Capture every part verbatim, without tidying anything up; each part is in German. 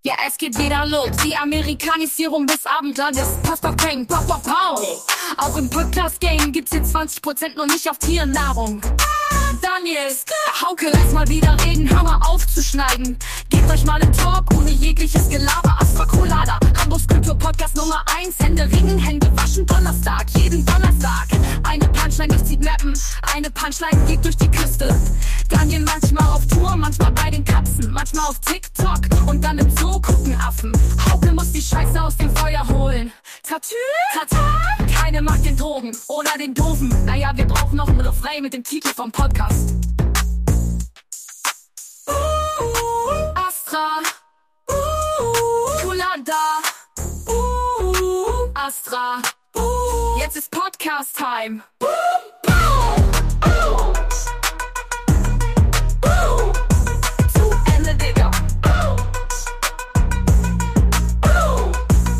Ja, es geht wieder los. Die Amerikanisierung des Abendlandes. Passt auf Peng, pop, pop, pop. Auch im Podcast-Game gibt's jetzt zwanzig Prozent noch nicht auf Tiernahrung. Daniel, Hauke, lass mal wieder reden, hör mal auf zu schneiden. Gebt euch mal einen Talk ohne jegliches Gelaber. Astra Colada, Hamburgs Kultur-Podcast Nummer eins. Hände ringen, Hände waschen, Donnerstag, jeden Donnerstag. Eine Punchline durch die Mappen, eine Punchline geht durch die Küste. Daniel manchmal auf Tour, manchmal bei den Katzen, manchmal auf TikTok und dann im Zoo gucken Affen. Hauke muss die Scheiße aus dem Feuer holen. Tatü, Tata, keine mag den Drogen oder den Doofen. Naja, wir brauchen noch einen Refrain mit dem Titel vom Podcast. Uh, Astra, uh, Colada, uh, Astra, uh, jetzt ist Podcast-Time. Uh, uh, uh. Uh, zu Ende, Digga. Uh, uh.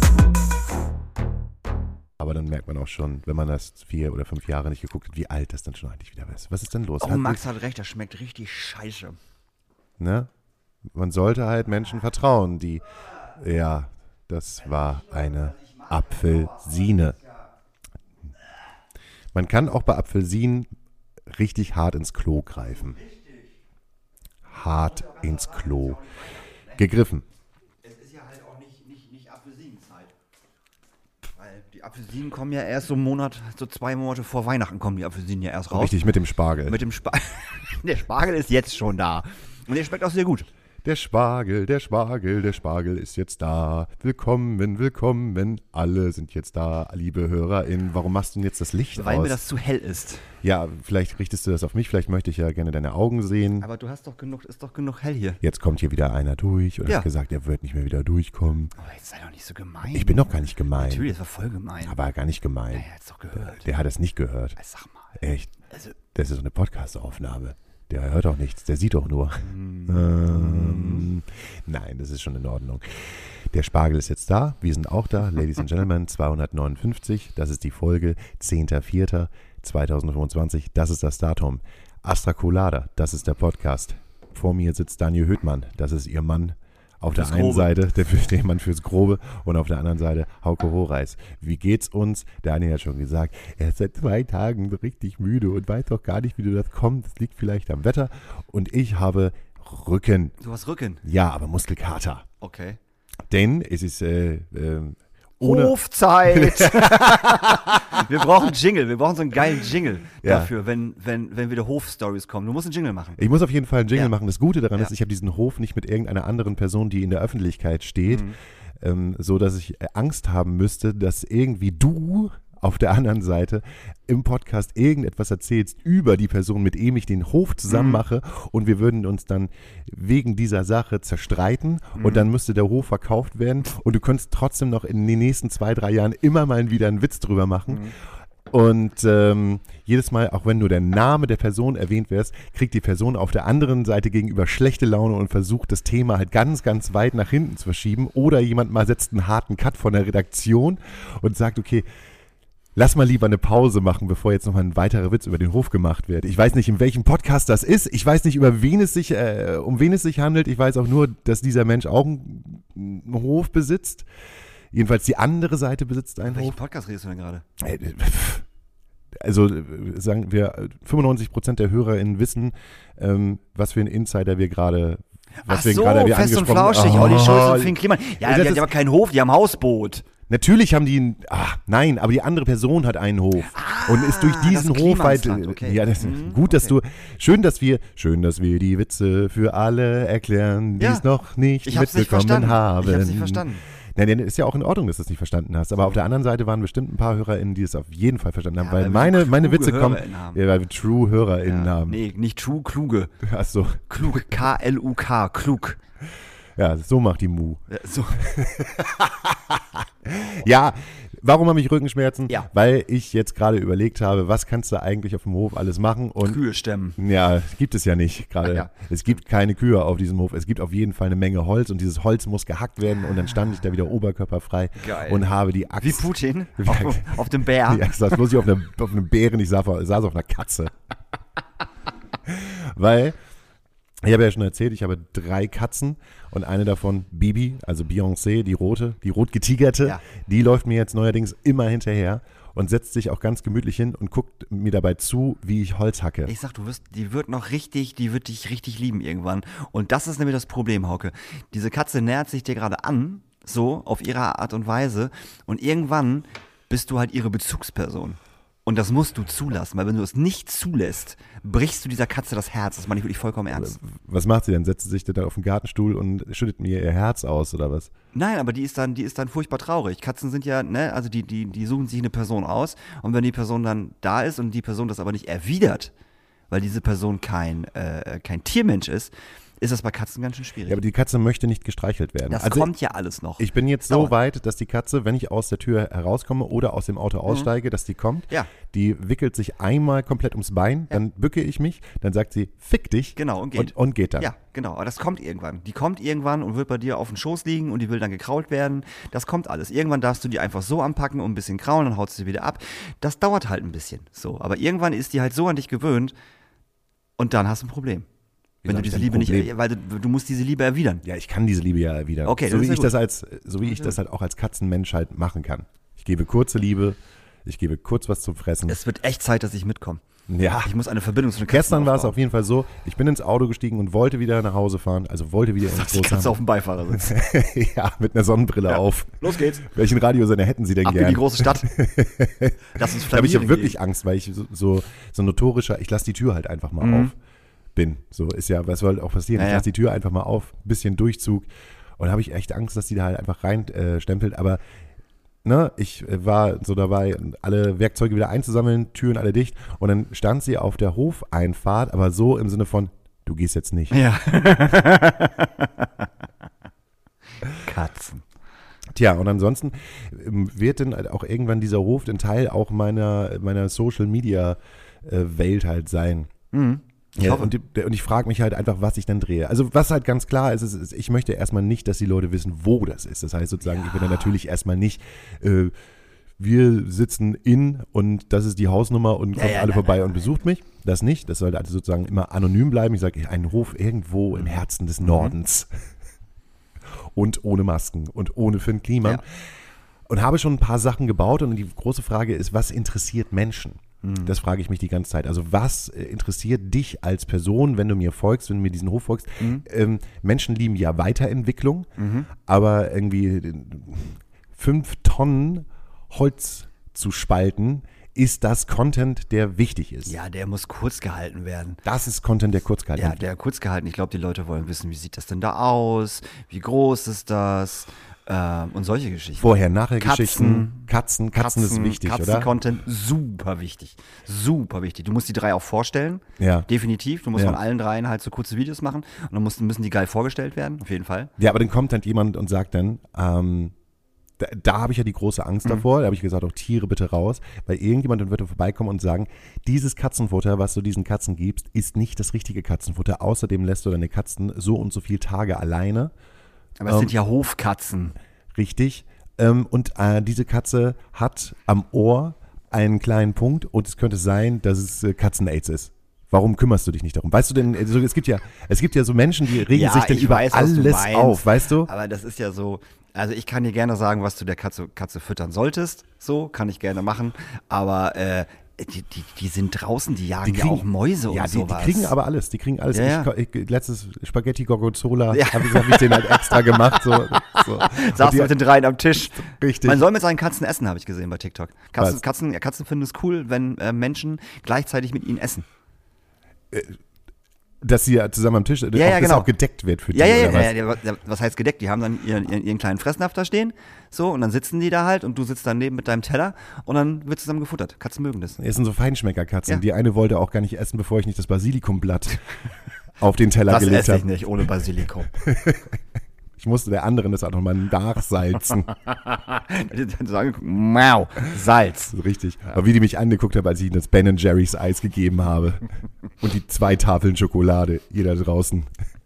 Aber dann merkt man auch schon, wenn man das vier oder fünf Jahre nicht geguckt hat, wie alt das dann schon eigentlich wieder ist. Was ist denn los? Oh, hat Max hat recht, das schmeckt richtig scheiße. Ne? Man sollte halt Menschen vertrauen, die, ja, das war eine Apfelsine. Man kann auch bei Apfelsinen richtig hart ins Klo greifen. Hart ins Klo gegriffen. Es ist ja halt auch nicht, nicht, nicht Apfelsinenzeit. Weil die Apfelsinen kommen ja erst so einen Monat, so zwei Monate vor Weihnachten kommen die Apfelsinen ja erst raus. Richtig, mit dem Spargel. Mit dem Spargel. Der Spargel ist jetzt schon da. Und der schmeckt auch sehr gut. Der Spargel, der Spargel, der Spargel ist jetzt da. Willkommen, willkommen, alle sind jetzt da, liebe HörerInnen. Warum machst du denn jetzt das Licht Weil aus? mir das zu hell ist. Ja, vielleicht richtest du das auf mich, vielleicht möchte ich ja gerne deine Augen sehen. Aber du hast doch genug, ist doch genug hell hier. Jetzt kommt hier wieder einer durch und Ja. hat gesagt, er wird nicht mehr wieder durchkommen. Oh, jetzt sei doch nicht so gemein. Ich bin doch gar nicht gemein. Natürlich, das war voll gemein. Aber gar nicht gemein. Ja, er hat's doch gehört. Der hat es nicht gehört. Sag mal. Echt? Also, Das ist so eine Podcast-Aufnahme. Der hört auch nichts, der sieht doch nur. Mm. Ähm, nein, das ist schon in Ordnung. Der Spargel ist jetzt da, wir sind auch da, Ladies and Gentlemen, zweihundertneunundfünfzig, das ist die Folge, zehnter vierter zweitausendfünfundzwanzig, das ist das Datum. Astra Colada, das ist der Podcast. Vor mir sitzt Daniel Höhtmann, das ist ihr Mann. Auf der Fürs einen Grobe. Seite der, der Mann fürs Grobe und auf der anderen Seite Hauke Horeis. Wie geht's uns? Daniel hat schon gesagt, er ist seit zwei Tagen so richtig müde und weiß doch gar nicht, wie du das kommt. Das liegt vielleicht am Wetter. Und ich habe Rücken. du hast Rücken. Ja, aber Muskelkater. Okay. Denn es ist äh, äh, ohne... Hofzeit! Wir brauchen Jingle, wir brauchen so einen geilen Jingle Ja. dafür, wenn, wenn, wenn wieder Hofstories kommen. Du musst einen Jingle machen. Ich muss auf jeden Fall einen Jingle Ja. machen. Das Gute daran Ja. ist, ich habe diesen Hof nicht mit irgendeiner anderen Person, die in der Öffentlichkeit steht, Mhm. ähm, so dass ich äh, Angst haben müsste, dass irgendwie du auf der anderen Seite im Podcast irgendetwas erzählst über die Person, mit dem ich den Hof zusammen Mhm. mache und wir würden uns dann wegen dieser Sache zerstreiten Mhm. und dann müsste der Hof verkauft werden und du könntest trotzdem noch in den nächsten zwei, drei Jahren immer mal wieder einen Witz drüber machen. Mhm. Und ähm, jedes Mal, auch wenn nur der Name der Person erwähnt wird, kriegt die Person auf der anderen Seite gegenüber schlechte Laune und versucht, das Thema halt ganz, ganz weit nach hinten zu verschieben. Oder jemand mal setzt einen harten Cut von der Redaktion und sagt, okay, lass mal lieber eine Pause machen, bevor jetzt nochmal ein weiterer Witz über den Hof gemacht wird. Ich weiß nicht, in welchem Podcast das ist. Ich weiß nicht, über wen es sich, äh, um wen es sich handelt. Ich weiß auch nur, dass dieser Mensch auch einen, einen Hof besitzt. Jedenfalls die andere Seite besitzt einen Welchen Hof. Podcast redest du denn gerade? Äh, Also äh, sagen wir, fünfundneunzig Prozent der HörerInnen wissen, ähm, was für ein Insider wir gerade was Ach wir so, gerade wir fest und angesprochen flauschig, Oh, Olli Schulz und Finn Kliman. Ja, das die, ist- die haben keinen Hof, die haben ein Hausboot. Natürlich haben die, einen, ach, nein, aber die andere Person hat einen Hof und ist durch diesen das Hof halt, Klimansland, okay. ja, das, Mhm, gut, dass okay. du, schön, dass wir, schön, dass wir die Witze für alle erklären, die Ja, es noch nicht ich hab's nicht mitbekommen verstanden. haben. Ich hab's nicht verstanden. Nein, nein, ist ja auch in Ordnung, dass du es nicht verstanden hast, aber auf der anderen Seite waren bestimmt ein paar HörerInnen, die es auf jeden Fall verstanden haben, Ja, weil weil wir meine, so meine kluge Witze kommen, HörerInnen haben. ja, weil wir True HörerInnen Ja, haben. nee, nicht true, kluge. Ach so. Klug, K L U K, klug. Ja, so macht die Mu. Ja, so. Ja, warum habe ich Rückenschmerzen? Ja. Weil ich jetzt gerade überlegt habe, was kannst du eigentlich auf dem Hof alles machen? Und Kühe stemmen. ja, gibt es ja nicht gerade. Ach ja. Es gibt keine Kühe auf diesem Hof. Es gibt auf jeden Fall eine Menge Holz und dieses Holz muss gehackt werden und dann stand ich da wieder oberkörperfrei Geil. und habe die Axt. Wie Putin Ja. auf, auf dem Bär. Ja, ich saß bloß nicht auf, einer, auf einem Bären, ich saß, saß auf einer Katze. Weil Ich habe ja schon erzählt, ich habe drei Katzen und eine davon, Bibi, also Beyoncé, die rote, die rot getigerte, Ja. die läuft mir jetzt neuerdings immer hinterher und setzt sich auch ganz gemütlich hin und guckt mir dabei zu, wie ich Holz hacke. Ich sag, du wirst, die wird noch richtig, die wird dich richtig lieben irgendwann. Und das ist nämlich das Problem, Hauke. Diese Katze nähert sich dir gerade an, so, auf ihre Art und Weise. Und irgendwann bist du halt ihre Bezugsperson. Und das musst du zulassen, weil wenn du es nicht zulässt, brichst du dieser Katze das Herz. Das meine ich wirklich vollkommen ernst. Was macht sie denn? Setzt sie sich dann auf den Gartenstuhl und schüttet mir ihr Herz aus oder was? Nein, aber die ist dann, die ist dann furchtbar traurig. Katzen sind ja, ne, also die, die, die suchen sich eine Person aus und wenn die Person dann da ist und die Person das aber nicht erwidert, weil diese Person kein, äh, kein Tiermensch ist, ist das bei Katzen ganz schön schwierig. Ja, aber die Katze möchte nicht gestreichelt werden. das Also kommt ja alles noch. Ich bin jetzt so Dauert. weit, dass die Katze, wenn ich aus der Tür herauskomme oder aus dem Auto aussteige, dass die kommt, Ja. die wickelt sich einmal komplett ums Bein, dann bücke ich mich, dann sagt sie, fick dich Genau, und geht. und, und geht dann. Ja, genau, aber das kommt irgendwann. Die kommt irgendwann und wird bei dir auf dem Schoß liegen und die will dann gekrault werden. Das kommt alles. Irgendwann darfst du die einfach so anpacken und ein bisschen kraulen, dann haut sie wieder ab. Das dauert halt ein bisschen. So, aber irgendwann ist die halt so an dich gewöhnt und dann hast du ein Problem. Wieso Wenn du hab ich diese denn Liebe ein nicht, Problem? weil du, du musst diese Liebe erwidern. Ja, ich kann diese Liebe ja wieder. Okay, so das wie ist ja ich gut. das als, so wie ich das halt auch als Katzenmensch halt machen kann. Ich gebe kurze Liebe, ich gebe kurz was zum Fressen. Es wird echt Zeit, dass ich mitkomme. Ja. Ich muss eine Verbindung zu den Katzen Gestern war es aufbauen. auf jeden Fall so, ich bin ins Auto gestiegen und wollte wieder nach Hause fahren, also wollte wieder ins Die Katze große auf dem Beifahrersitz. Ja, mit einer Sonnenbrille auf. Los geht's. Welchen Radiosender hätten Sie denn Ab in gern? die große Stadt. Lass uns Da habe ich ja flanieren wirklich gehen. Angst, weil ich so, so, so notorischer, ich lasse die Tür halt einfach mal Mhm. auf bin. So ist ja, was soll auch passieren? Ja, ich ja. lasse die Tür einfach mal auf, bisschen Durchzug und da habe ich echt Angst, dass die da halt einfach rein äh, stempelt, aber ne, ich äh, war so dabei, alle Werkzeuge wieder einzusammeln, Türen alle dicht und dann stand sie auf der Hofeinfahrt, aber so im Sinne von, du gehst jetzt nicht. Ja. Katzen. Tja, und ansonsten ähm, wird dann halt auch irgendwann dieser Hof ein Teil auch meiner, meiner Social-Media-Welt halt sein. Mhm. Ich Ja, hoffe. und, die- und ich frage mich halt einfach, was ich dann drehe. Also was halt ganz klar ist, ist, ist, ich möchte erstmal nicht, dass die Leute wissen, wo das ist. Das heißt sozusagen, ich bin dann natürlich erstmal nicht, äh, wir sitzen in und das ist die Hausnummer und Ja, kommt ja, alle nein, vorbei nein, und besucht mich. Das nicht. Das sollte also sozusagen immer anonym bleiben. Ich sage, ein Hof irgendwo im Herzen des Nordens. Und ohne Masken und ohne Finn Kliman. Ja. Und habe schon ein paar Sachen gebaut und die große Frage ist, was interessiert Menschen? Das frage ich mich die ganze Zeit. Also was äh, interessiert dich als Person, wenn du mir folgst, wenn du mir diesen Hof folgst? Ähm, Menschen lieben ja Weiterentwicklung, aber irgendwie äh, fünf Tonnen Holz zu spalten, ist das Content, der wichtig ist. Ja, der muss kurz gehalten werden. Das ist Content, der kurz gehalten Ja, wird. der kurz gehalten. Ich glaube, die Leute wollen wissen, wie sieht das denn da aus? Wie groß ist das? Ähm, und solche Geschichten. Vorher, nachher Katzen. Geschichten. Katzen, Katzen, ist wichtig, oder? Katzen-Content, super wichtig. Super wichtig. Du musst die drei auch vorstellen. Ja. Definitiv. Du musst Ja. von allen dreien halt so kurze Videos machen. Und dann mussten, müssen die geil vorgestellt werden. Auf jeden Fall. Ja, aber dann kommt halt jemand und sagt dann, ähm, da, da habe ich ja die große Angst Mhm. davor, da habe ich gesagt, auch Tiere bitte raus, weil irgendjemand dann wird dann vorbeikommen und sagen, dieses Katzenfutter, was du diesen Katzen gibst, ist nicht das richtige Katzenfutter. Außerdem lässt du deine Katzen so und so viele Tage alleine. Aber es Ähm, sind ja Hofkatzen. Richtig. Ähm, und äh, diese Katze hat am Ohr einen kleinen Punkt und es könnte sein, dass es äh, Katzen-Aids ist. Warum kümmerst du dich nicht darum? Weißt du denn, also es gibt ja, es gibt ja so Menschen, die regen Ja, sich dann ich über weiß, was du alles meinst. auf, weißt du? Aber das ist ja so, also ich kann dir gerne sagen, was du der Katze, Katze füttern solltest. So, kann ich gerne machen. Aber äh, die, die, die sind draußen, die jagen ja auch Mäuse ja, und die, sowas. die kriegen aber alles, die kriegen alles. Ja, ja. Ich, ich, letztes Spaghetti Gorgonzola, Ja. habe ich, hab ich den halt extra gemacht. So, so. Saß Und die- mit den dreien am Tisch. Richtig. Man soll mit seinen Katzen essen, habe ich gesehen bei TikTok. Katzen, Was? Katzen, ja, Katzen finden es cool, wenn äh, Menschen gleichzeitig mit ihnen essen. Dass sie ja zusammen am Tisch, ja, ob das genau. auch gedeckt wird für die Ja, ja, ja, oder was? ja, ja, ja. Was heißt gedeckt? Die haben dann ihren, ihren, ihren kleinen Fressnapf da stehen. So, und dann sitzen die da halt und du sitzt daneben mit deinem Teller und dann wird zusammen gefuttert. Katzen mögen das. Es sind so Feinschmeckerkatzen. Ja. Die eine wollte auch gar nicht essen, bevor ich nicht das Basilikumblatt auf den Teller Das gelegt esse ich habe. nicht ohne Basilikum. Ich musste der anderen das auch nochmal nachsalzen. so angeguckt, Mau, Salz. So richtig. Aber wie die mich angeguckt haben, als ich ihnen das Ben and Jerry's Eis gegeben habe. Und die zwei Tafeln Schokolade. Jeder draußen.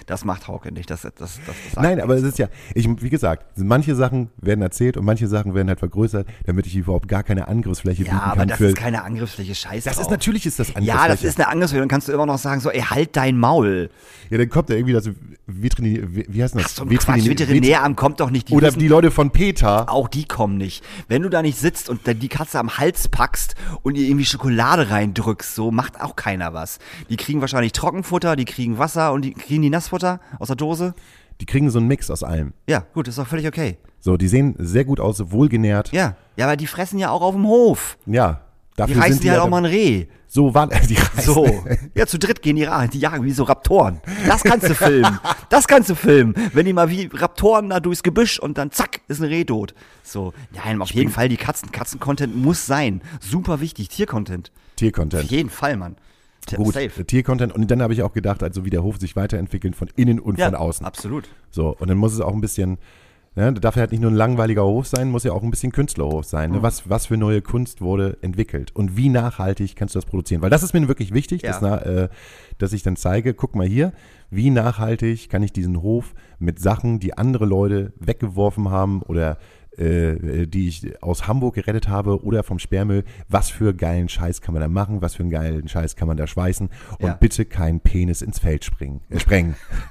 Das macht Hauke nicht. Das, das, das, das sagt Nein, aber es nichts. ist ja, ich, wie gesagt, manche Sachen werden erzählt und manche Sachen werden halt vergrößert, damit ich überhaupt gar keine Angriffsfläche bieten Ja, aber kann. das für, ist keine Angriffsfläche. Scheiß das drauf. ist natürlich ist das Angriffsfläche. Ja, das ist eine Angriffsfläche. Dann kannst du immer noch sagen, so, ey, halt dein Maul. Ja, dann kommt da irgendwie das Veterinär, wie, wie heißt das? Ach, so ein Quatsch, Veterinäramt kommt doch nicht. Die Oder wissen, die Leute von PETA. auch die kommen nicht. Wenn du da nicht sitzt und dann die Katze am Hals packst und ihr irgendwie Schokolade reindrückst, so macht auch keiner was. Die kriegen wahrscheinlich Trockenfutter, die kriegen Wasser und die kriegen die Nassfutter aus der Dose. Die kriegen so einen Mix aus allem. Ja, gut, ist doch völlig okay. So, die sehen sehr gut aus, wohlgenährt. Ja, ja, aber die fressen ja auch auf dem Hof. Ja. Die Dafür reißen sind die ja halt ja auch mal ein Reh. So waren die reißen. So, ja, zu dritt gehen die, Ra- die jagen wie so Raptoren. Das kannst du filmen. Das kannst du filmen. Wenn die mal wie Raptoren da durchs Gebüsch und dann zack, ist ein Reh tot. So, nein, auf jeden Fall die Katzen. Katzen-Content muss sein. Super wichtig. Tier-Content. Auf Tiercontent. jeden Fall, Mann. T- Gut, Safe. Tiercontent. Und dann habe ich auch gedacht, also wie der Hof sich weiterentwickelt von innen und Ja, von außen. absolut. So, und dann muss es auch ein bisschen, ne, darf ja halt nicht nur ein langweiliger Hof sein, muss ja auch ein bisschen Künstlerhof sein. Ne? Was, was für neue Kunst wurde entwickelt und wie nachhaltig kannst du das produzieren? Weil das ist mir wirklich wichtig, Ja. dass, na, äh, dass ich dann zeige, guck mal hier, wie nachhaltig kann ich diesen Hof mit Sachen, die andere Leute weggeworfen haben oder äh, die ich aus Hamburg gerettet habe oder vom Sperrmüll, was für geilen Scheiß kann man da machen, was für einen geilen Scheiß kann man da schweißen und Ja. bitte keinen Penis ins Feld springen, äh, sprengen.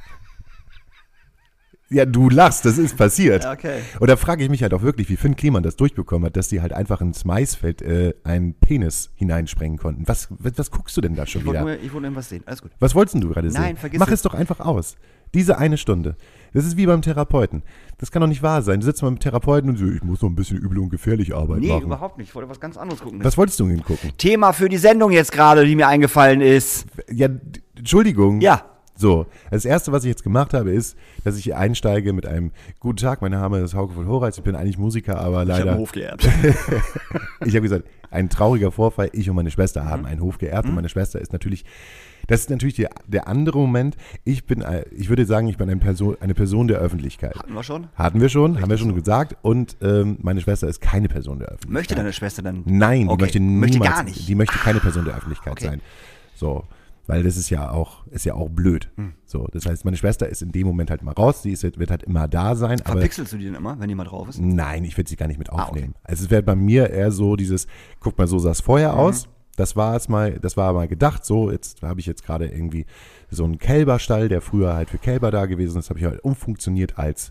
Ja, du lachst, das ist passiert. Ja, okay. Und da frage ich mich halt auch wirklich, wie Finn Kliman das durchbekommen hat, dass die halt einfach ins Maisfeld äh, einen Penis hineinsprengen konnten. Was, was, was guckst du denn da schon Ich wollte wieder? nur, ich wollte irgendwas sehen. Alles gut. Was wolltest denn du gerade sehen? Nein, vergiss Mach es. es doch einfach aus. Diese eine Stunde. Das ist wie beim Therapeuten. Das kann doch nicht wahr sein. Du sitzt mal mit dem Therapeuten und so, ich muss noch ein bisschen übel und gefährlich Arbeit Nee, machen. überhaupt nicht. Ich wollte was ganz anderes gucken. Was wolltest du denn gucken? Thema für die Sendung jetzt gerade, die mir eingefallen ist. Ja, d- Entschuldigung. Ja. So, das Erste, was ich jetzt gemacht habe, ist, dass ich hier einsteige mit einem Guten Tag, mein Name ist Hauke von Horeitz, ich bin eigentlich Musiker, aber Ich habe leider... einen Hof geerbt. Ich habe gesagt, ein trauriger Vorfall, ich und meine Schwester Mhm. haben einen Hof geerbt und meine Schwester ist natürlich, das ist natürlich die, der andere Moment, ich bin, äh, ich würde sagen, ich bin eine Person, eine Person der Öffentlichkeit. Hatten wir schon? Hatten wir schon, haben wir schon gesagt und ähm, meine Schwester ist keine Person der Öffentlichkeit. Möchte deine Schwester dann? Nein, die Okay. möchte niemals, Möchte gar nicht. die möchte keine Person der Öffentlichkeit okay. sein. So, weil das ist ja auch, ist ja auch blöd. Hm. So, das heißt, meine Schwester ist in dem Moment halt mal raus, sie ist, wird halt immer da sein, aber Verpixelst du die denn immer, wenn die mal drauf ist? nein, ich würde sie gar nicht mit Ah, okay. aufnehmen. Also es wäre bei mir eher so dieses, guck mal, so sah es vorher Mhm. aus. Das war es mal, das war mal gedacht, so, jetzt habe ich jetzt gerade irgendwie so einen Kälberstall, der früher halt für Kälber da gewesen ist, habe ich halt umfunktioniert als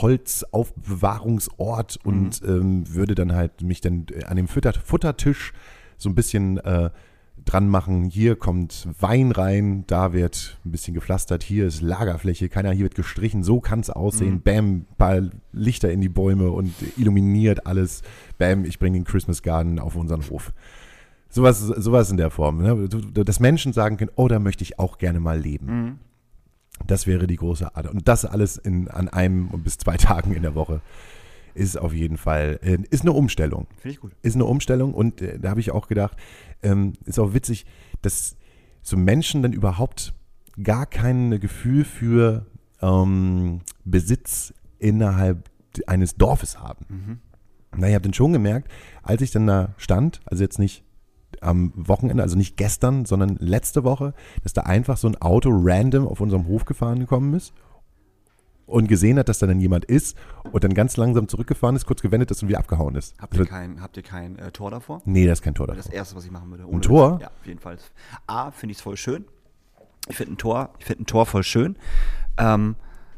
Holzaufbewahrungsort Mhm. und ähm, würde dann halt mich dann an dem Futter, Futtertisch so ein bisschen äh, dran machen. Hier kommt Wein rein, da wird ein bisschen gepflastert, hier ist Lagerfläche, keiner, hier wird gestrichen, so kann es aussehen. Mhm. Bam, paar Lichter in die Bäume und illuminiert alles. Bam, ich bringe den Christmas Garden auf unseren Hof. Sowas, sowas in der Form. Ne? Dass Menschen sagen können, oh, da möchte ich auch gerne mal leben. Mhm. Das wäre die große Art. Und das alles in, an einem bis zwei Tagen in der Woche ist auf jeden Fall, äh, ist eine Umstellung. Finde ich gut. Ist eine Umstellung und äh, da habe ich auch gedacht, ähm, ist auch witzig, dass so Menschen dann überhaupt gar kein Gefühl für ähm, Besitz innerhalb eines Dorfes haben. Mhm. Na, ich habe dann schon gemerkt, als ich dann da stand, also jetzt nicht am Wochenende, also nicht gestern, sondern letzte Woche, dass da einfach so ein Auto random auf unserem Hof gefahren gekommen ist und gesehen hat, dass da dann jemand ist und dann ganz langsam zurückgefahren ist, kurz gewendet ist und wieder abgehauen ist. Habt ihr kein, habt ihr kein äh, Tor davor? Nee, das ist kein Tor Das davor. Erste, was ich machen würde. Ein Tor? Witz. Ja, auf jeden Fall. A, finde ich es voll schön. Ich finde ein Tor, ich finde ein Tor voll schön. Ähm,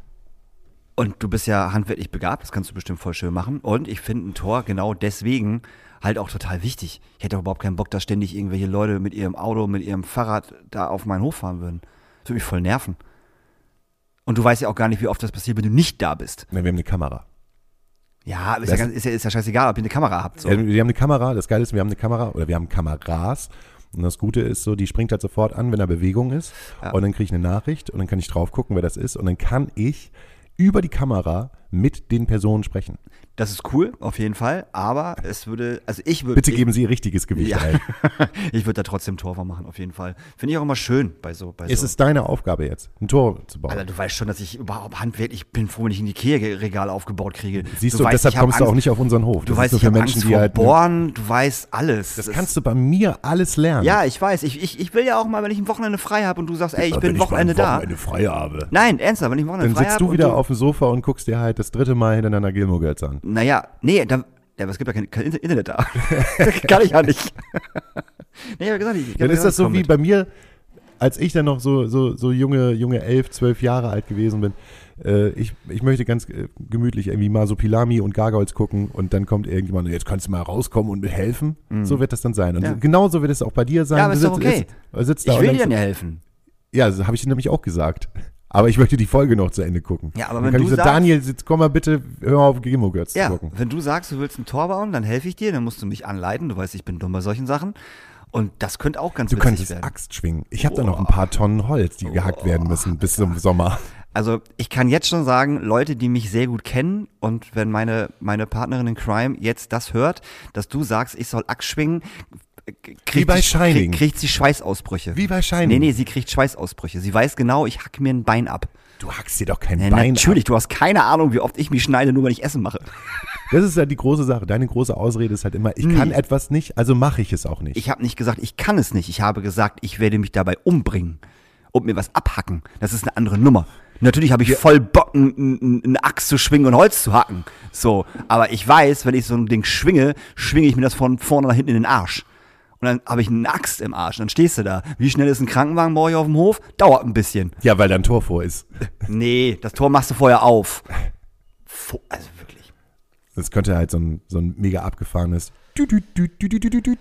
und du bist ja handwerklich begabt, das kannst du bestimmt voll schön machen. Und ich finde ein Tor genau deswegen halt auch total wichtig. Ich hätte auch überhaupt keinen Bock, dass ständig irgendwelche Leute mit ihrem Auto, mit ihrem Fahrrad da auf meinen Hof fahren würden. Das würde mich voll nerven. Und du weißt ja auch gar nicht, wie oft das passiert, wenn du nicht da bist. Nee, wir haben eine Kamera. Ja, ist, Das- ja, ganz, ist, ja, ist ja scheißegal, ob ihr eine Kamera habt. So. Ja, wir haben eine Kamera, das Geile ist, wir haben eine Kamera oder wir haben Kameras und das Gute ist so, die springt halt sofort an, wenn da Bewegung ist Ja. und dann kriege ich eine Nachricht und dann kann ich drauf gucken, wer das ist und dann kann ich über die Kamera mit den Personen sprechen. Das ist cool, auf jeden Fall, aber es würde, also ich würde... Bitte geben Sie Ihr richtiges Gewicht ja. ein. Ich würde da trotzdem Torwart machen, auf jeden Fall. Finde ich auch immer schön bei so... Bei Es so. ist deine Aufgabe jetzt, ein Tor zu bauen. Alter, du weißt schon, dass ich überhaupt handwerklich, ich bin froh, wenn ich ein Ikea-Regal aufgebaut kriege. Siehst du, weißt, deshalb ich hab kommst du Angst, auch nicht auf unseren Hof. Du Das weißt, ist ich nur für habe Menschen, Angst die vor halt... Bohren, du weißt alles. Das kannst du bei mir alles lernen. Ja, ich weiß. Ich, ich, ich will ja auch mal, wenn ich ein Wochenende frei habe und du sagst, ey, ich Aber bin wenn Wochenende ich mal da. ein Wochenende frei habe. Nein, ernsthaft, wenn ich ein Wochenende Dann frei sitzt habe. du wieder auf dem Sofa und guckst dir halt das dritte Mal hintereinander Gilmore Girls an. Naja, nee, da, ja, aber es gibt ja kein, kein Internet da. Kann ich ja nicht. Nee, ich hab gesagt, ich, ich Dann ist das so wie mit. bei mir, als ich dann noch so, so, so junge, junge elf, zwölf Jahre alt gewesen bin. Äh, ich, ich möchte ganz äh, gemütlich irgendwie Masopilami und Gargoyles gucken und dann kommt irgendjemand und jetzt kannst du mal rauskommen und mir helfen. Mhm. So wird das dann sein. Und Ja. so, genauso wird es auch bei dir sein. Ja, aber Du ist doch sitzt- okay. sitzt- sitzt da Ich und will dir denkst- dann ja helfen. Ja, das habe ich dir nämlich auch gesagt. Aber ich möchte die Folge noch zu Ende gucken. Ja, aber Dann wenn kann du ich so, sagst- Daniel, sitz, komm mal bitte, hör mal auf Gilmore Girls Ja, zu gucken. wenn du sagst, du willst ein Tor bauen, dann helfe ich dir, dann musst du mich anleiten. Du weißt, ich bin dumm bei solchen Sachen. Und das könnte auch ganz Du witzig könntest werden. Axt schwingen. Ich habe da noch ein paar Tonnen Holz, die gehackt werden müssen bis zum Sommer. Also ich kann jetzt schon sagen, Leute, die mich sehr gut kennen und wenn meine, meine Partnerin in Crime jetzt das hört, dass du sagst, ich soll Axt schwingen, kriegt Wie bei sie, Shining. kriegt, kriegt sie Schweißausbrüche. Wie bei Shining. Nee, nee, sie kriegt Schweißausbrüche. Sie weiß genau, ich hack mir ein Bein ab. Du hackst dir doch kein Ja, Bein natürlich, ab. du hast keine Ahnung, wie oft ich mich schneide, nur wenn ich Essen mache. Das ist ja die große Sache. Deine große Ausrede ist halt immer, ich kann Nee. etwas nicht, also mache ich es auch nicht. Ich habe nicht gesagt, ich kann es nicht. Ich habe gesagt, ich werde mich dabei umbringen und mir was abhacken. Das ist eine andere Nummer. Natürlich habe ich voll Bock, n- n- eine Axt zu schwingen und Holz zu hacken. So, aber ich weiß, wenn ich so ein Ding schwinge, schwinge ich mir das von vorne nach hinten in den Arsch. Und dann habe ich eine Axt im Arsch. Dann stehst du da. Wie schnell ist ein Krankenwagen bei euch auf dem Hof? Dauert ein bisschen. Ja, weil da ein Tor vor ist. Nee, das Tor machst du vorher auf. Fu- Also wirklich. Das könnte halt so ein, so ein mega abgefahrenes Dü- Dü- Dü- Dü- Dü- Dü- Dü- Dü.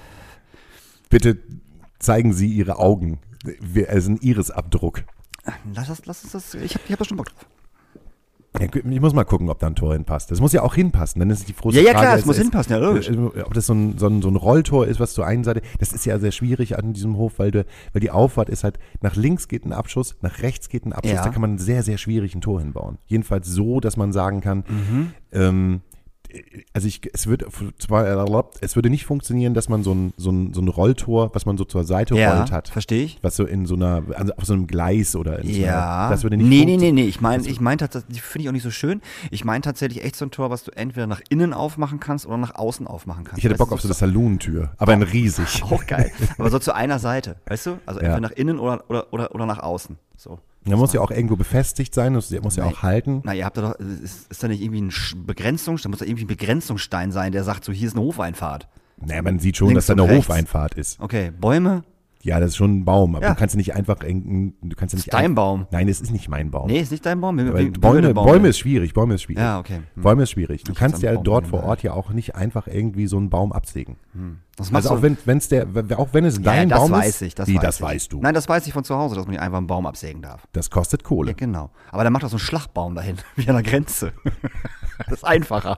Bitte zeigen Sie Ihre Augen. Wir- Es ist ein Irisabdruck. Lass, das, lass uns das. Ich habe ich hab da schon Bock drauf. Ja, Ich muss mal gucken, ob da ein Tor hinpasst. Das muss ja auch hinpassen. Dann ist die große Ja, ja, Frage, klar, es ist- muss ist- hinpassen, ja, logisch. äh, Ob das so ein, so, ein, so ein Rolltor ist, was zur einen Seite, das ist ja sehr schwierig an diesem Hof, weil, du, weil die Auffahrt ist halt, nach links geht ein Abschuss, nach rechts geht ein Abschuss, Ja. da kann man sehr, sehr schwierig ein Tor hinbauen. Jedenfalls so, dass man sagen kann, Mhm. ähm, also ich, es wird zwar erlaubt, es würde nicht funktionieren, dass man so ein, so ein, so ein Rolltor, was man so zur Seite Ja, rollt hat, verstehe ich. was so in so einer, also auf so einem Gleis oder in so einer, Ja. das würde nicht nee, nee, funktionieren. nee, nee. Ich meine, ich meine tatsächlich, die finde ich auch nicht so schön. Ich meine tatsächlich echt so ein Tor, was du entweder nach innen aufmachen kannst oder nach außen aufmachen kannst. Ich hätte Weißt Bock du, auf so eine Salontür, aber ein riesig. Auch geil. Aber so zu einer Seite, weißt du? Also Ja. entweder nach innen oder, oder, oder, oder nach außen. So. Der muss ja auch irgendwo befestigt sein, das muss ja Nein. auch halten. Na, ihr habt da doch, ist, ist da nicht irgendwie ein Sch- Begrenzungsstein, muss da irgendwie ein Begrenzungsstein sein, der sagt so, hier ist eine Hofeinfahrt. Naja, man sieht schon, Links dass da und eine rechts. Hofeinfahrt ist. Okay, Bäume? Ja, das ist schon ein Baum, aber Ja. du kannst nicht einfach irgendein, du kannst ja Ist nicht dein ein- Baum? Nein, es ist nicht mein Baum. Nee, ist nicht dein Baum? Wie, Weil wie- wie Bäume, würde Baum Bäume denn? ist schwierig, Bäume ist schwierig. Ja, okay. Hm. Bäume ist schwierig. Du Ich kannst jetzt ja am Baum dort bin, vor ja. Ort ja auch nicht einfach irgendwie so einen Baum absägen. Was machst Also auch du? wenn es der, auch wenn es Ja, dein das Baum weiß ist. ich, das Wie, weiß das ich. weißt du. Nein, das weiß ich von zu Hause, dass man nicht einfach einen Baum absägen darf. Das kostet Kohle. Ja, genau. Aber dann macht doch so einen Schlachtbaum dahin, wie an der Grenze. Das ist einfacher.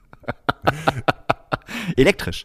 Elektrisch.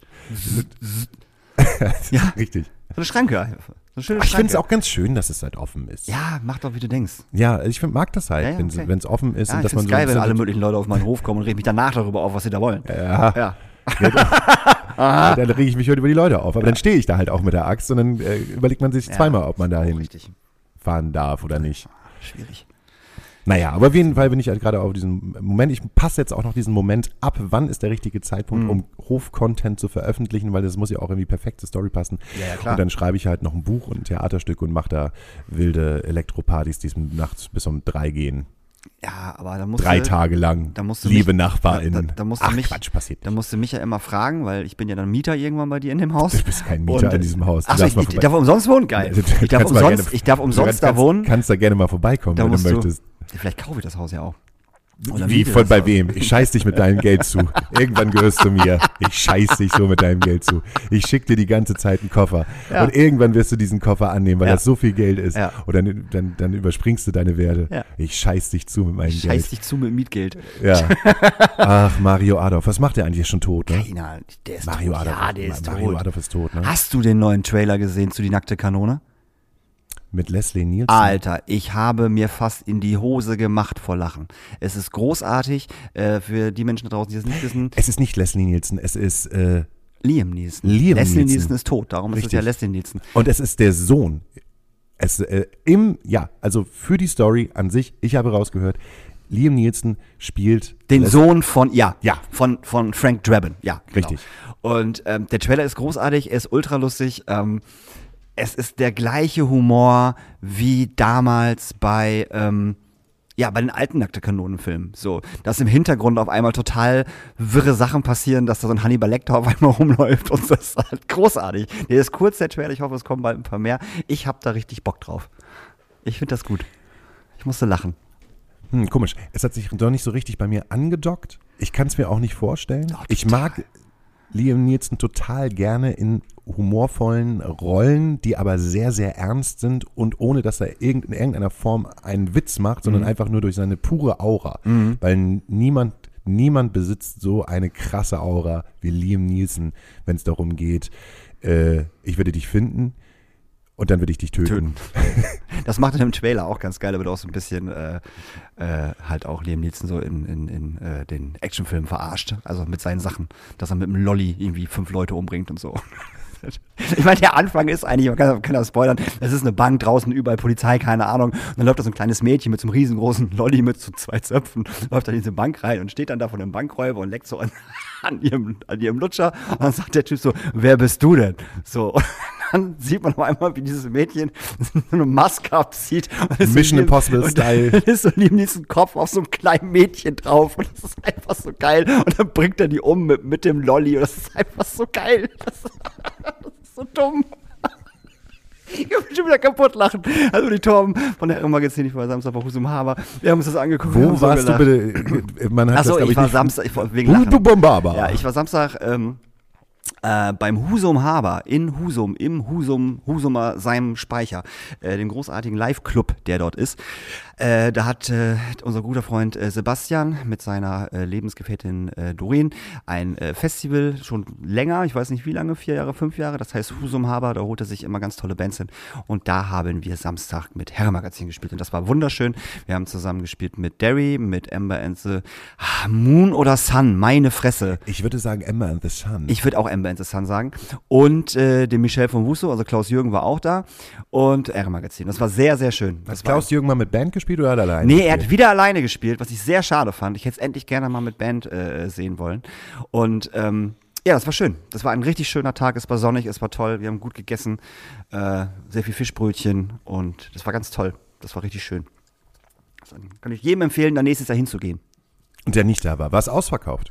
Ja. Richtig. So eine Schranke. So eine schöne Ach, ich finde es Schranke. auch ganz schön, dass es halt offen ist. Ja, mach doch, wie du denkst. Ja, ich find, mag das halt, Ja, ja, okay. wenn es offen ist Ja, und ich dass man find's so geil, ein wenn alle bisschen- möglichen Leute auf meinen Hof kommen und reden mich danach darüber auf, was sie da wollen. Ja, Ja. ja, dann rege ich mich heute über die Leute auf. Aber dann stehe ich da halt auch mit der Axt und dann äh, überlegt man sich Ja. zweimal, ob man dahin Richtig. fahren darf oder nicht. Schwierig. Naja, aber auf jeden Fall bin ich halt gerade auf diesen Moment, ich passe jetzt auch noch diesen Moment ab, wann ist der richtige Zeitpunkt, Mhm. um Hof-Content zu veröffentlichen, weil das muss ja auch irgendwie perfekt zur Story passen. Ja, ja, klar. Und dann schreibe ich halt noch ein Buch und ein Theaterstück und mache da wilde Elektropartys, die nachts bis um drei gehen. Ja, aber da musst Drei du, Tage lang. da musst du Liebe mich- NachbarInnen. Da, da, musst du Ach mich, Quatsch, passiert da nicht. musst du mich ja immer fragen, weil ich bin ja dann Mieter irgendwann bei dir in dem Haus. Du bist kein Mieter Und- in diesem Haus. Du Achso, darfst ich, mal ich, vorbei- ich darf umsonst wohnen, geil. Du Ich darf kannst mal umsonst, gerne- ich darf umsonst kannst, da wohnen. Kannst, kannst da gerne mal vorbeikommen, Da wenn du musst du- möchtest. Vielleicht kaufe ich das Haus ja auch. Oder Wie, miete von das bei Haus. wem? Ich scheiß dich mit deinem Geld zu. Irgendwann gehörst du mir. Ich scheiß dich so mit deinem Geld zu. Ich schick dir die ganze Zeit einen Koffer. Ja. Und irgendwann wirst du diesen Koffer annehmen, weil Ja. das so viel Geld ist. Ja. Und dann, dann, dann überspringst du deine Werte. Ja. Ich scheiß dich zu mit meinem Ich scheiß Geld. dich zu mit Mietgeld. Ja. Ach, Mario Adolf. Was macht der eigentlich schon tot, ne? Keiner, der ist Mario tot. Adolf. Ja, der ist Mario tot. Adolf ist tot, ne? Hast du den neuen Trailer gesehen zu Die nackte Kanone? Mit Leslie Nielsen. Alter, ich habe mir fast in die Hose gemacht vor Lachen. Es ist großartig äh, für die Menschen da draußen, die es nicht wissen. Es ist nicht Leslie Nielsen, es ist äh, Liam Neeson. Liam Leslie Neeson. Nielsen ist tot, darum Richtig. ist es ja Leslie Nielsen. Und es ist der Sohn. Es, äh, im, ja, also für die Story an sich, ich habe rausgehört, Liam Neeson spielt Den Les- Sohn von, ja, Ja. von, von Frank Drabin, ja, genau. Richtig. Und ähm, der Trailer ist großartig, er ist ultra lustig. Ähm, es ist der gleiche Humor wie damals bei, ähm, ja, bei den alten Nackte Kanonenfilmen. So, dass im Hintergrund auf einmal total wirre Sachen passieren, dass da so ein Hannibal Lecter auf einmal rumläuft und das ist halt großartig. Der ist kurz, der Trailer, ich hoffe, es kommen bald ein paar mehr. Ich habe da richtig Bock drauf. Ich finde das gut. Ich musste lachen. Hm, komisch. Es hat sich doch nicht so richtig bei mir angedockt. Ich kann es mir auch nicht vorstellen. Doch, ich total. mag Liam Neeson total gerne in humorvollen Rollen, die aber sehr, sehr ernst sind und ohne, dass er irgend, in irgendeiner Form einen Witz macht, sondern Mhm. einfach nur durch seine pure Aura. Mhm. Weil niemand, niemand besitzt so eine krasse Aura wie Liam Neeson, wenn es darum geht, äh, ich werde dich finden und dann würde ich dich töten. Töten. Das macht er im Trailer auch ganz geil, da wird auch so ein bisschen äh, äh, halt auch Liam Neeson so in, in, in äh, den Actionfilmen verarscht. Also mit seinen Sachen, dass er mit einem Lolli irgendwie fünf Leute umbringt und so. Ich meine, der Anfang ist eigentlich, man kann, kann das spoilern, es ist eine Bank draußen, überall Polizei, keine Ahnung. Und dann läuft da so ein kleines Mädchen mit so einem riesengroßen Lolli mit so zwei Zöpfen, läuft dann in diese Bank rein und steht dann da vor einem Bankräuber und leckt so an, an, ihrem, an ihrem Lutscher. Und dann sagt der Typ so, wer bist du denn? So, und dann sieht man auf einmal, wie dieses Mädchen so eine Maske abzieht. Und ist Mission so Impossible und Style. dann ist so neben diesem Kopf auf so einem kleinen Mädchen drauf. Und das ist einfach so geil. Und dann bringt er die um mit, mit dem Lolli. Und das ist einfach so geil. Das, das ist so dumm. Ich kann mich schon wieder kaputt lachen. Also die Torben von der Magazin, ich war Samstag bei Husum Haber. Wir haben uns das angeguckt. wir Wo haben so warst du gelacht. bitte? Man hat Achso, das, glaub ich war nicht- Samstag, ich war wegen Bu- Lachen. bu- Bombaba. Ja, ich war Samstag ähm, äh, beim Husum Haber in Husum, im Husum, Husumer seinem Speicher, äh, dem großartigen Live-Club, der dort ist. Äh, da hat äh, unser guter Freund äh, Sebastian mit seiner äh, Lebensgefährtin äh, Doreen ein äh, Festival, schon länger, ich weiß nicht wie lange, vier Jahre, fünf Jahre, das heißt Husum Haber, da holt er sich immer ganz tolle Bands hin. Und da haben wir Samstag mit Herrenmagazin gespielt und das war wunderschön. Wir haben zusammen gespielt mit Derry, mit Amber and the ah, Moon oder Sun, meine Fresse. Ich würde sagen Emma and the Sun. Ich würde auch Amber and the Sun sagen. Und äh, den Michel von Wusso, also Klaus Jürgen war auch da. Und R-Magazin. Das war sehr, sehr schön. Das Hat Klaus Jürgen mal mit Band gespielt oder hat er alleine? Nee, er gespielt? hat wieder alleine gespielt, was ich sehr schade fand. Ich hätte es endlich gerne mal mit Band äh, sehen wollen. Und ähm, ja, das war schön. Das war ein richtig schöner Tag. Es war sonnig, es war toll. Wir haben gut gegessen. Äh, sehr viel Fischbrötchen. Und das war ganz toll. Das war richtig schön. Also, kann ich jedem empfehlen, da nächstes Jahr hinzugehen. Und der nicht da war. War es ausverkauft?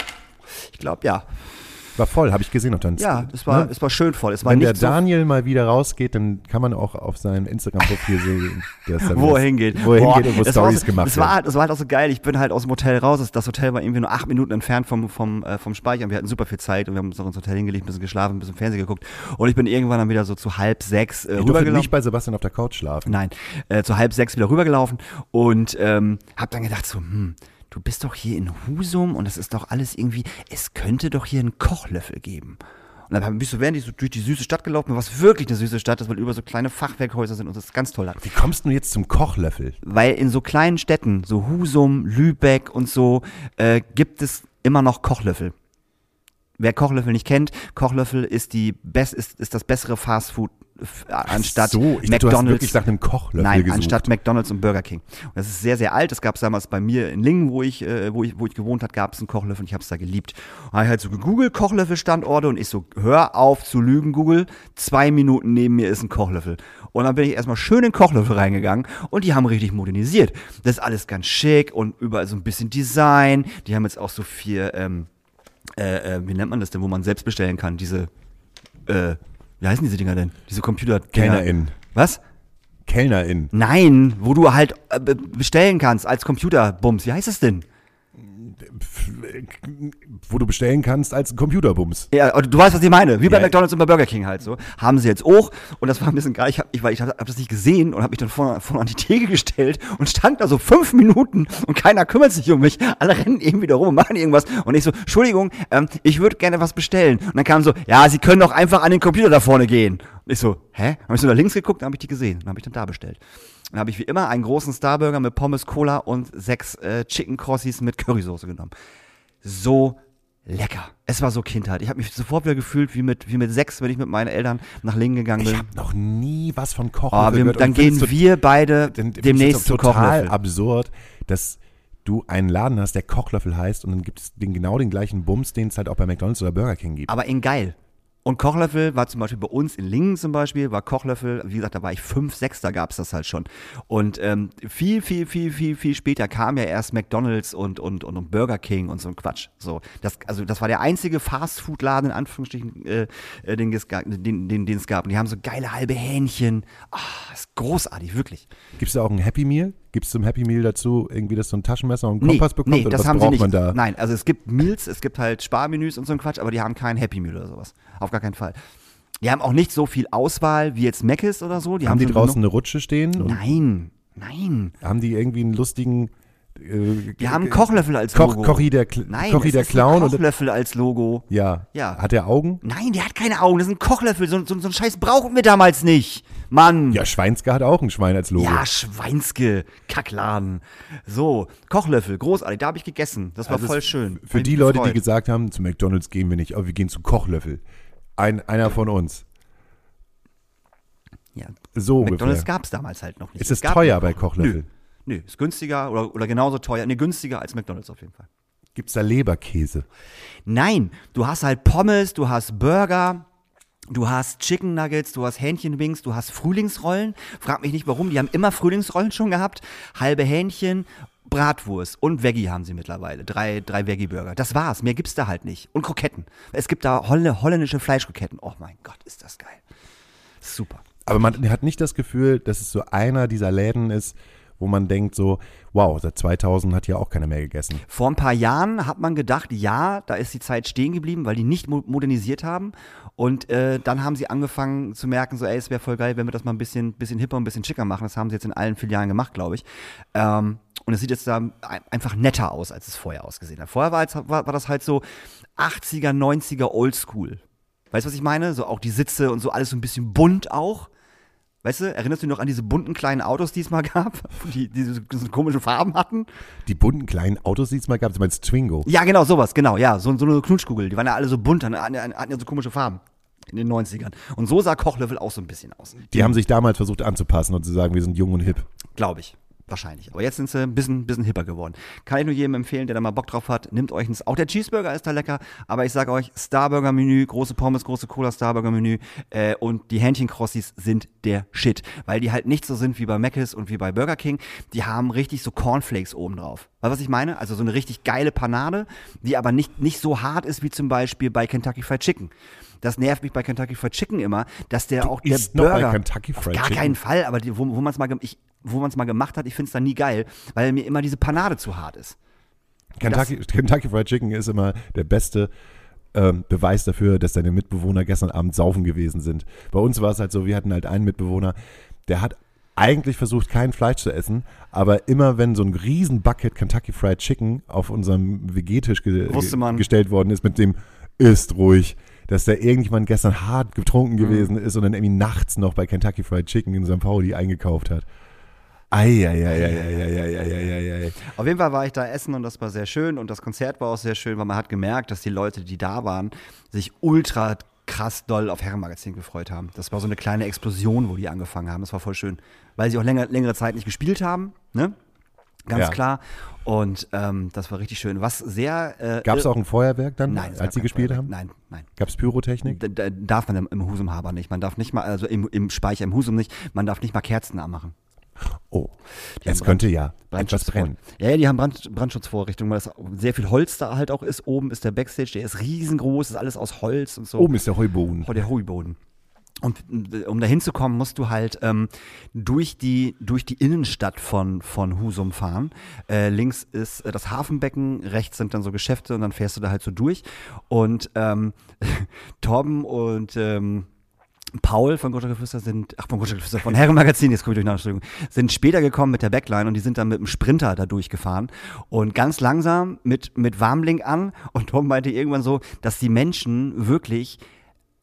Ich glaube, ja. War voll, habe ich gesehen auf deinem Ja, es war, ne? es war schön voll. Es war Wenn der nicht so Daniel mal wieder rausgeht, dann kann man auch auf seinem Instagram-Profil sehen, der ist dann wo er wieder- hingeht. wo er Boah, hingeht und wo das war Stories so, gemacht das war, werden. halt- das war halt auch so geil. Ich bin halt aus dem Hotel raus. Das, das Hotel war irgendwie nur acht Minuten entfernt vom, vom, äh, vom Speicher. Und wir hatten super viel Zeit und wir haben uns noch ins Hotel hingelegt, ein bisschen geschlafen, ein bisschen Fernsehen geguckt. Und ich bin irgendwann dann wieder so zu halb sechs äh, Ich durfte rübergelaufen. nicht bei Sebastian auf der Couch schlafen. Nein, äh, zu halb sechs wieder rübergelaufen und ähm, hab dann gedacht so, hm, du bist doch hier in Husum und das ist doch alles irgendwie, es könnte doch hier einen Kochlöffel geben. Und dann bist du während ich so durch die süße Stadt gelaufen, was wirklich eine süße Stadt ist, weil über so kleine Fachwerkhäuser sind und das ist ganz toll. Wie kommst du jetzt zum Kochlöffel? Weil in so kleinen Städten, so Husum, Lübeck und so, äh, gibt es immer noch Kochlöffel. Wer Kochlöffel nicht kennt, Kochlöffel ist die best, ist, ist das bessere Fastfood f- anstatt so, ich dachte, du hast McDonald's. wirklich nach einem Kochlöffel Nein, gesucht. anstatt McDonald's und Burger King. Und das ist sehr, sehr alt. Das gab es damals bei mir in Lingen, wo ich, äh, wo ich, wo ich gewohnt habe, gab es einen Kochlöffel und ich habe es da geliebt. Und habe ich halt so gegoogelt, Kochlöffelstandorte und ich so, hör auf zu lügen, Google. Zwei Minuten neben mir ist ein Kochlöffel. Und dann bin ich erstmal schön in den Kochlöffel reingegangen und die haben richtig modernisiert. Das ist alles ganz schick und überall so ein bisschen Design. Die haben jetzt auch so viel, ähm, äh, äh, wie nennt man das denn, wo man selbst bestellen kann? Diese, äh, wie heißen diese Dinger denn? Diese Computer. KellnerInnen. Was? KellnerInnen. Nein, wo du halt äh, be- bestellen kannst als Computerbums. Wie heißt das denn? Wo du bestellen kannst als Computerbums. Ja, du weißt, was ich meine. Wie bei Ja. McDonald's und bei Burger King halt so. Haben sie jetzt auch. Und das war ein bisschen geil. Ich, hab, ich, weil ich hab, hab das nicht gesehen und habe mich dann vorne, vorne an die Theke gestellt und stand da so fünf Minuten und keiner kümmert sich um mich. Alle rennen eben wieder rum und machen irgendwas. Und ich so, Entschuldigung, ähm, ich würde gerne was bestellen. Und dann kam so, ja, Sie können doch einfach an den Computer da vorne gehen. Und Ich so, hä? Habe ich so nach links geguckt, dann habe ich die gesehen. Dann habe ich dann da bestellt. Dann habe ich wie immer einen großen Starburger mit Pommes, Cola und sechs äh, Chicken Crossis mit Currysoße genommen. So lecker. Es war so Kindheit. Ich habe mich sofort wieder gefühlt wie mit, wie mit sechs, wenn ich mit meinen Eltern nach Lingen gegangen bin. Ich habe noch nie was von Kochlöffel oh, wir, gehört. Dann gehen du, wir beide dann, demnächst zu total Kochlöffel. Absurd, dass du einen Laden hast, der Kochlöffel heißt und dann gibt es den, genau den gleichen Bums, den es halt auch bei McDonald's oder Burger King gibt. Aber in geil. Und Kochlöffel war zum Beispiel bei uns in Lingen zum Beispiel, war Kochlöffel, wie gesagt, da war ich fünf, sechs, da gab es das halt schon. Und ähm, viel, viel, viel, viel, viel später kam ja erst McDonald's und, und, und, und Burger King und so ein Quatsch. So, das, also das war der einzige Fastfood-Laden, in Anführungsstrichen, äh, äh, den es gab. Den, den, den es gab. Und die haben so geile halbe Hähnchen. Ah, das ist großartig, wirklich. Gibt es da auch ein Happy Meal? Gibt es zum Happy Meal dazu irgendwie, dass du ein Taschenmesser und einen Nee, Kompass bekommst? nee, oder das was haben sie braucht nicht. man da? Nein, also es gibt Meals, es gibt halt Sparmenüs und so ein Quatsch, aber die haben kein Happy Meal oder sowas. Auf gar keinen Fall. Die haben auch nicht so viel Auswahl wie jetzt Mc's oder so. Die haben, haben die so draußen genug- eine Rutsche stehen? Und Nein, nein. haben die irgendwie einen lustigen äh, Die haben einen Kochlöffel als Koch, Logo. Kochi der, Kl Nein, Kochi es der ist Clown? ein Oder? Kochlöffel als Logo. Ja. Ja. Hat der Augen? Nein, der hat keine Augen, das ist ein Kochlöffel. So, so, so einen Scheiß brauchen wir damals nicht. Mann. Ja, Schweinske hat auch ein Schwein als Logo. Ja, Schweinske, Kackladen. So, Kochlöffel, großartig, da habe ich gegessen. Das war Also voll es- schön. Für Hab die mich Leute, gefreut. die gesagt haben, zu McDonald's gehen wir nicht, aber wir gehen zu Kochlöffel. Ein, einer von uns. Ja, So McDonald's ungefähr. gab es damals halt noch nicht. Ist es gab teuer nicht bei Koch- Kochlöffel? Nö, nö, ist günstiger oder, oder genauso teuer. Nee, günstiger als McDonald's auf jeden Fall. Gibt es da Leberkäse? Nein, du hast halt Pommes, du hast Burger, du hast Chicken Nuggets, du hast Hähnchenwings, du hast Frühlingsrollen. Frag mich nicht warum, die haben immer Frühlingsrollen schon gehabt. Halbe Hähnchen, Bratwurst und Veggie haben sie mittlerweile. Drei, drei Veggie-Burger. Das war's, mehr gibt's da halt nicht. Und Kroketten. Es gibt da holle, holländische Fleischkroketten. Oh mein Gott, ist das geil. Super. Aber man hat nicht das Gefühl, dass es so einer dieser Läden ist, wo man denkt so, wow, seit zweitausend hat hier auch keiner mehr gegessen. Vor ein paar Jahren hat man gedacht, ja, da ist die Zeit stehen geblieben, weil die nicht mo- modernisiert haben. Und äh, dann haben sie angefangen zu merken, so, ey, es wäre voll geil, wenn wir das mal ein bisschen, bisschen hipper und ein bisschen schicker machen. Das haben sie jetzt in allen Filialen gemacht, glaube ich. Ähm, und es sieht jetzt da ein- einfach netter aus, als es vorher ausgesehen hat. Vorher war, jetzt, war, war das halt so achtziger, neunziger Oldschool. Weißt du, was ich meine? So auch die Sitze und so alles so ein bisschen bunt auch. Weißt du, erinnerst du dich noch an diese bunten kleinen Autos, die es mal gab? Die, die so, so komische Farben hatten? Die bunten kleinen Autos, die es mal gab, du meinst Twingo. Ja, genau, sowas, genau, ja. So, so eine Knutschkugel, die waren ja alle so bunt, hatten, hatten ja so komische Farben in den neunzigern. Und so sah Kochlöffel auch so ein bisschen aus. Die haben sich damals versucht anzupassen und zu sagen, wir sind jung und hip. Glaube ich. Wahrscheinlich. Aber jetzt sind sie ein bisschen, bisschen hipper geworden. Kann ich nur jedem empfehlen, der da mal Bock drauf hat. Nehmt euch ins. Auch der Cheeseburger ist da lecker. Aber ich sage euch, Starburger-Menü, große Pommes, große Cola, Starburger-Menü. Äh, und die Hähnchencrossis sind der Shit. Weil die halt nicht so sind wie bei Mc's und wie bei Burger King. Die haben richtig so Cornflakes oben drauf. Weißt du, was ich meine? Also so eine richtig geile Panade, die aber nicht, nicht so hart ist wie zum Beispiel bei Kentucky Fried Chicken. Das nervt mich bei Kentucky Fried Chicken immer, dass der Du auch der isst noch bei Burger Kentucky auf Fried gar Chicken? keinen Fall, aber die, wo, wo man es mal, gem- ich- wo man's mal gemacht hat, ich finde es dann nie geil, weil mir immer diese Panade zu hart ist. Kentucky, Kentucky Fried Chicken ist immer der beste ähm, Beweis dafür, dass deine Mitbewohner gestern Abend saufen gewesen sind. Bei uns war es halt so, wir hatten halt einen Mitbewohner, der hat eigentlich versucht, kein Fleisch zu essen, aber immer wenn so ein riesen Bucket Kentucky Fried Chicken auf unserem W G-Tisch ge Wusste man. gestellt worden ist, mit dem ist ruhig, dass da irgendjemand gestern hart getrunken Mhm. gewesen ist und dann irgendwie nachts noch bei Kentucky Fried Chicken in Sankt Pauli eingekauft hat. Eieieiei. Auf jeden Fall war ich da essen und das war sehr schön und das Konzert war auch sehr schön, weil man hat gemerkt, dass die Leute, die da waren, sich ultra krass doll auf Herrenmagazin gefreut haben. Das war so eine kleine Explosion, wo die angefangen haben. Das war voll schön, weil sie auch länger, längere Zeit nicht gespielt haben, ne? Ganz Ja. klar. Und ähm, das war richtig schön. Was sehr äh, Gab es auch ein Feuerwerk dann, Nein, es gab als sie kein gespielt Feuerwerk. haben? Nein, nein. Gab es Pyrotechnik? Da, da darf man im, im Husum Haber nicht. Man darf nicht mal, also im, im Speicher im Husum nicht, man darf nicht mal Kerzen anmachen. Oh, Die es haben könnte ja etwas Brandschutz brennen. Ja, ja, die haben Brand, Brandschutzvorrichtungen, weil das sehr viel Holz da halt auch ist. Oben ist der Backstage, der ist riesengroß, ist alles aus Holz und so. Oben ist der Heuboden. Oh, der Heuboden. Und äh, um da hinzukommen, musst du halt ähm, durch, die, durch die Innenstadt von, von Husum fahren. Äh, links ist äh, das Hafenbecken, rechts sind dann so Geschäfte und dann fährst du da halt so durch. Und ähm, Torben und ähm, Paul von Gottschalk-Geflüster sind, ach von Gottschalk-Geflüster, von Herrenmagazin, jetzt komme ich durcheinander, Entschuldigung, sind später gekommen mit der Backline und die sind dann mit dem Sprinter da durchgefahren und ganz langsam mit, mit Warmblink an und Torben meinte irgendwann so, dass die Menschen wirklich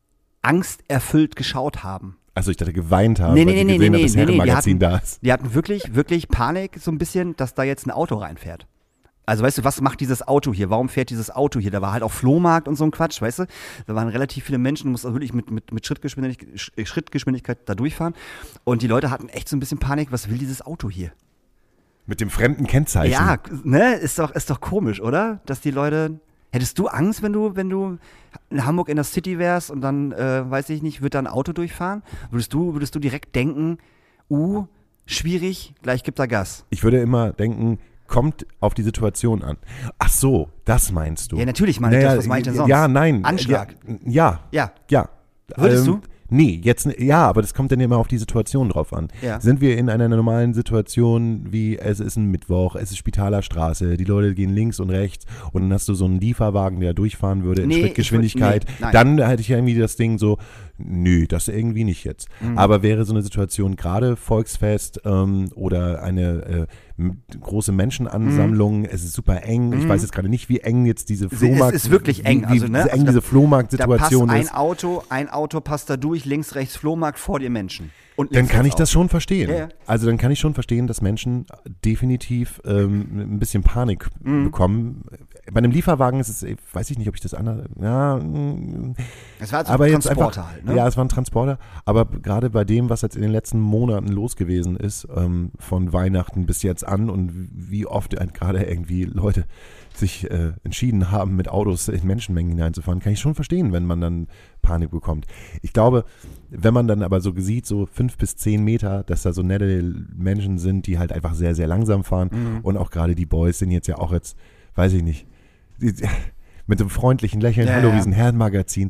angsterfüllt geschaut haben. Also ich dachte, geweint haben, Nee, weil nee, die nee, gesehen nee, haben, dass nee, nee, die Herrenmagazin hatten- da ist. Die hatten wirklich, wirklich Panik so ein bisschen, dass da jetzt ein Auto reinfährt. Also weißt du, was macht dieses Auto hier? Warum fährt dieses Auto hier? Da war halt auch Flohmarkt und so ein Quatsch, weißt du? Da waren relativ viele Menschen, du musst auch wirklich mit, mit, mit Schrittgeschwindigkeit, Sch- Schrittgeschwindigkeit da durchfahren. Und die Leute hatten echt so ein bisschen Panik, was will dieses Auto hier? Mit dem fremden Kennzeichen. Ja, ne, ist doch, ist doch komisch, oder? Dass die Leute. Hättest du Angst, wenn du, wenn du in Hamburg in der City wärst und dann, äh, weiß ich nicht, wird da ein Auto durchfahren? Würdest du, würdest du direkt denken, uh, schwierig, gleich gibt er Gas? Ich würde immer denken, kommt auf die Situation an. Ach so, das meinst du. Ja, natürlich meine ich das, was meine ich denn sonst? Ja, nein. Anschlag. Ja. Ja. Ja. Würdest du? Nee, jetzt, n- ja, aber das kommt dann immer auf die Situation drauf an. Ja. Sind wir in einer normalen Situation, wie es ist ein Mittwoch, es ist Spitaler Straße, die Leute gehen links und rechts und dann hast du so einen Lieferwagen, der durchfahren würde in Nee, Schrittgeschwindigkeit, ich würd- nee, nein. dann hätte ich ja irgendwie das Ding so, nö, das irgendwie nicht jetzt. Mhm. Aber wäre so eine Situation, gerade Volksfest ähm, oder eine äh, m- große Menschenansammlung, es ist super eng, ich weiß jetzt gerade nicht, wie eng jetzt diese Flohmarkt, Mhm. ist wirklich eng, wie, wie also, ne, eng also da- diese Da Flohmarktsituation passt ein ist. Auto, ein Auto passt da durch, links, rechts, Flohmarkt, vor dir Menschen. Und Dann links, kann rechts ich das auch. schon verstehen. Ja, ja. Also dann kann ich schon verstehen, dass Menschen definitiv ähm, ein bisschen Panik Mhm. bekommen. Bei einem Lieferwagen ist es, ich weiß ich nicht, ob ich das andere, ja, mm, Es war halt so aber ein jetzt Transporter einfach, halt, ne? ja, es war ein Transporter, aber gerade bei dem, was jetzt in den letzten Monaten los gewesen ist, ähm, von Weihnachten bis jetzt an und wie oft halt gerade irgendwie Leute sich äh, entschieden haben, mit Autos in Menschenmengen hineinzufahren, kann ich schon verstehen, wenn man dann Panik bekommt. Ich glaube, wenn man dann aber so sieht, so fünf bis zehn Meter, dass da so nette Menschen sind, die halt einfach sehr, sehr langsam fahren Mhm. und auch gerade die Boys sind jetzt ja auch jetzt, weiß ich nicht, die, mit dem freundlichen Lächeln, Ja, hallo, ja. wir sind Herrenmagazin,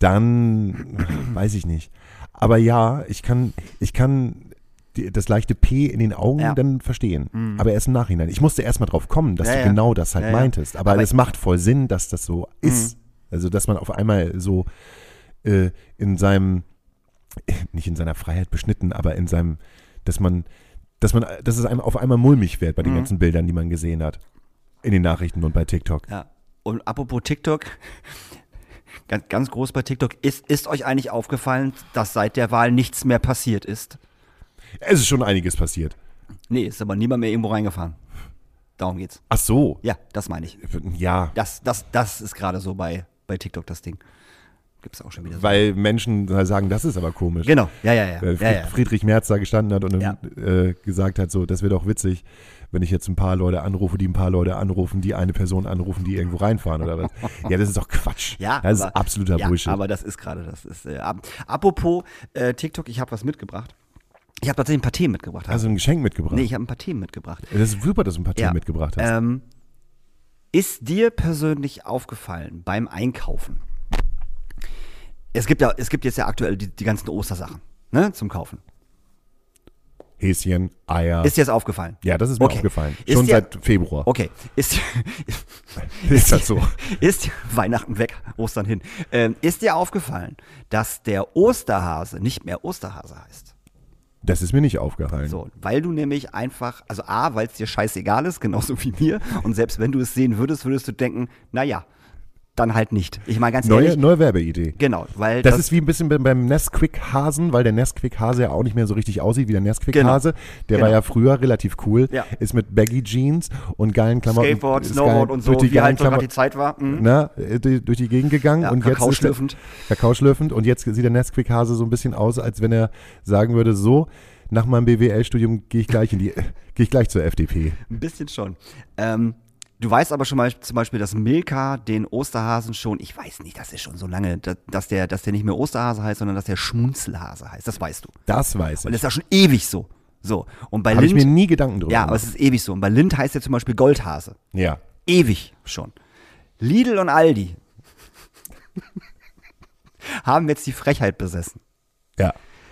dann weiß ich nicht. Aber ja, ich kann, ich kann die, das leichte P in den Augen Ja. dann verstehen. Aber erst im Nachhinein. Ich musste erst mal drauf kommen, dass Ja, du ja. genau das halt Ja, ja. meintest. Aber, Aber- es macht voll Sinn, dass das so ist. Also, dass man auf einmal so äh, in seinem, nicht in seiner Freiheit beschnitten, aber in seinem, dass man, dass man, dass es einem auf einmal mulmig wird bei den Mhm. ganzen Bildern, die man gesehen hat. In den Nachrichten und bei TikTok. Ja. Und apropos TikTok, ganz, ganz groß bei TikTok, ist, ist euch eigentlich aufgefallen, dass seit der Wahl nichts mehr passiert ist? Es ist schon einiges passiert. Nee, ist aber niemand mehr irgendwo reingefahren. Darum geht's. Ach so. Ja, das meine ich. Ja, Das, das, das ist gerade so bei, bei TikTok das Ding. Gibt's auch schon wieder so. weil Menschen sagen, das ist aber komisch. Genau, ja, ja, ja. Weil ja, Fried- ja. Friedrich Merz da gestanden hat und Ja. äh, gesagt hat, so, das wäre doch witzig, wenn ich jetzt ein paar Leute anrufe, die ein paar Leute anrufen, die eine Person anrufen, die irgendwo reinfahren oder was. Ja, das ist doch Quatsch. Ja, das aber, ist absoluter ja, Bullshit. aber das ist gerade, das ist, äh, ab, apropos äh, TikTok, ich habe was mitgebracht. Ich habe tatsächlich ein paar Themen mitgebracht. Hast du ein Geschenk mitgebracht? nee, ich habe ein paar Themen mitgebracht. Das ist super, dass du ein paar Themen Ja. mitgebracht hast. Ähm, ist dir persönlich aufgefallen beim Einkaufen? Es gibt ja, es gibt jetzt ja aktuell die, die ganzen Ostersachen, ne, zum Kaufen. Häschen, Eier. Ist dir das aufgefallen? ja, das ist mir Okay. aufgefallen. Ist Schon dir- seit Februar. Okay, ist, Ist das so? ist Weihnachten weg, Ostern hin. Ähm, ist dir aufgefallen, dass der Osterhase nicht mehr Osterhase heißt? Das ist mir nicht aufgefallen. So, weil du nämlich einfach, also A, weil es dir scheißegal ist, genauso wie mir, und selbst wenn du es sehen würdest, würdest du denken, naja, dann halt nicht. Ich meine ganz Neue, ehrlich, neue Werbeidee. genau, weil Das, das, ist wie ein bisschen beim- beim Nesquik-Hasen, weil der Nesquik-Hase ja auch nicht mehr so richtig aussieht wie der Nesquik-Hase. Der Genau. war ja früher relativ cool, Ja. ist mit Baggy-Jeans und geilen Klamotten. Skateboard, ist Snowboard geil und so, durch die wie halt geilen so gerade Klamot- die Zeit war. Mhm. Na, äh, durch durch die Gegend gegangen Ja, und jetzt ist der, kakaoschlürfend. Kakaoschlürfend und jetzt sieht der Nesquik-Hase so ein bisschen aus, als wenn er sagen würde, so, nach meinem B W L-Studium gehe ich gleich in die, gehe ich gleich zur F D P. Ein bisschen schon. Ähm, du weißt aber schon mal zum Beispiel, dass Milka den Osterhasen schon, ich weiß nicht, das ist schon so lange, dass, dass, der, dass der nicht mehr Osterhase heißt, sondern dass der Schmunzelhase heißt. Das weißt du. Das weiß Und ich. das ist ja schon ewig so. So. Und bei Habe ich mir Lind, nie Gedanken drüber ja, aber es gemacht. ist ewig so. Und bei Lind heißt er zum Beispiel Goldhase. Ja. Ewig schon. Lidl und Aldi haben jetzt die Frechheit besessen, Ja.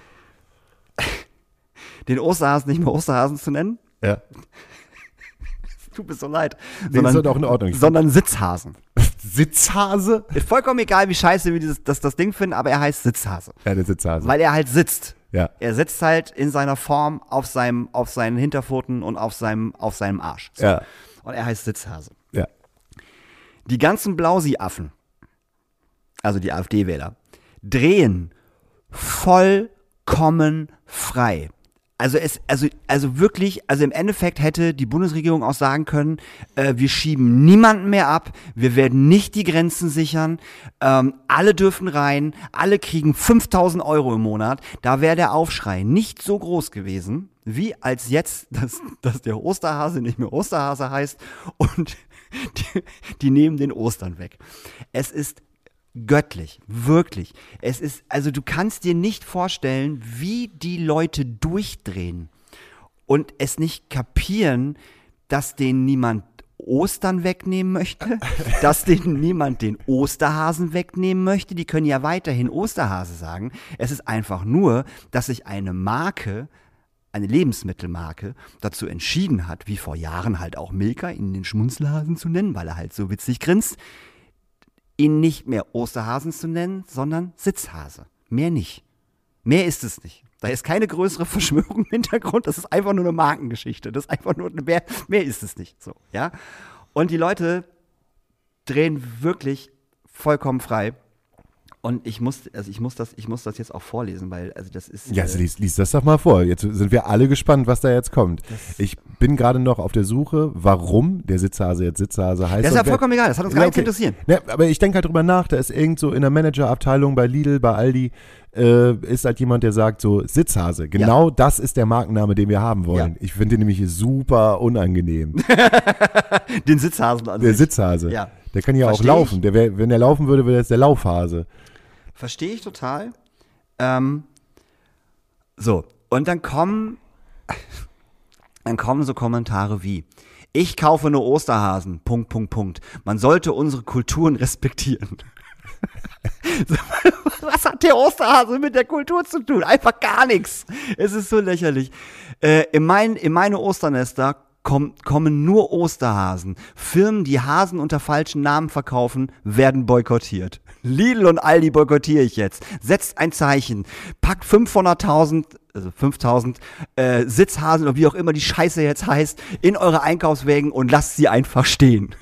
den Osterhasen nicht mehr Osterhasen zu nennen. Ja. Tut mir so leid. Nee, ist doch auch in Ordnung. sondern Sitzhasen. Sitzhase? Ist vollkommen egal, wie scheiße wir dieses, das, das Ding finden, aber er heißt Sitzhase. Ja, der Sitzhase. Weil er halt sitzt. Ja. Er sitzt halt in seiner Form auf seinem, auf seinen Hinterpfoten und auf seinem, auf seinem Arsch. So. Ja. Und er heißt Sitzhase. Ja. Die ganzen Blausi-Affen, also die AfD-Wähler, drehen vollkommen frei. Also es, also, also wirklich, also im Endeffekt hätte die Bundesregierung auch sagen können, äh, wir schieben niemanden mehr ab, wir werden nicht die Grenzen sichern, ähm, alle dürfen rein, alle kriegen fünftausend Euro im Monat. Da wäre der Aufschrei nicht so groß gewesen, wie als jetzt, dass, dass der Osterhase nicht mehr Osterhase heißt und die, die nehmen den Ostern weg. Es ist göttlich, wirklich. Es ist, also du kannst dir nicht vorstellen, wie die Leute durchdrehen und es nicht kapieren, dass denen niemand Ostern wegnehmen möchte, dass denen niemand den Osterhasen wegnehmen möchte. Die können ja weiterhin Osterhase sagen. Es ist einfach nur, dass sich eine Marke, eine Lebensmittelmarke, dazu entschieden hat, wie vor Jahren halt auch Milka, ihn den Schmunzelhasen zu nennen, weil er halt so witzig grinst, ihn nicht mehr Osterhasen zu nennen, sondern Sitzhase. Mehr nicht. Mehr ist es nicht. Da ist keine größere Verschwörung im Hintergrund, das ist einfach nur eine Markengeschichte. Das ist einfach nur eine, mehr, mehr ist es nicht. So, ja? Und die Leute drehen wirklich vollkommen frei. Und ich muss, also ich muss das, ich muss das jetzt auch vorlesen, weil, also das ist. Ja, also lies, lies das doch mal vor. Jetzt sind wir alle gespannt, was da jetzt kommt. Ich bin gerade noch auf der Suche, warum der Sitzhase jetzt Sitzhase heißt. Das ist ja vollkommen egal, das hat uns gar ja, nichts okay. interessieren. Ne, aber ich denke halt drüber nach, da ist irgend so in der Managerabteilung bei Lidl, bei Aldi, äh, ist halt jemand, der sagt so, Sitzhase. Genau ja. Das ist der Markenname, den wir haben wollen. Ja. Ich finde den nämlich super unangenehm. Den Sitzhasen an Der sich. Sitzhase. Ja. Der kann ja Versteh auch laufen. Der wär, wenn er laufen würde, wäre das der Laufhase. Verstehe ich total. Ähm, so, und dann kommen, dann kommen so Kommentare wie, ich kaufe nur Osterhasen, Punkt, Punkt, Punkt. Man sollte unsere Kulturen respektieren. Was hat der Osterhase mit der Kultur zu tun? Einfach gar nichts. Es ist so lächerlich. Äh, in, mein, in meine Osternester Komm, kommen nur Osterhasen. Firmen, die Hasen unter falschen Namen verkaufen, werden boykottiert. Lidl und Aldi boykottiere ich jetzt. Setzt ein Zeichen. Packt fünfhunderttausend, also fünftausend äh, Sitzhasen oder wie auch immer die Scheiße jetzt heißt, in eure Einkaufswägen und lasst sie einfach stehen.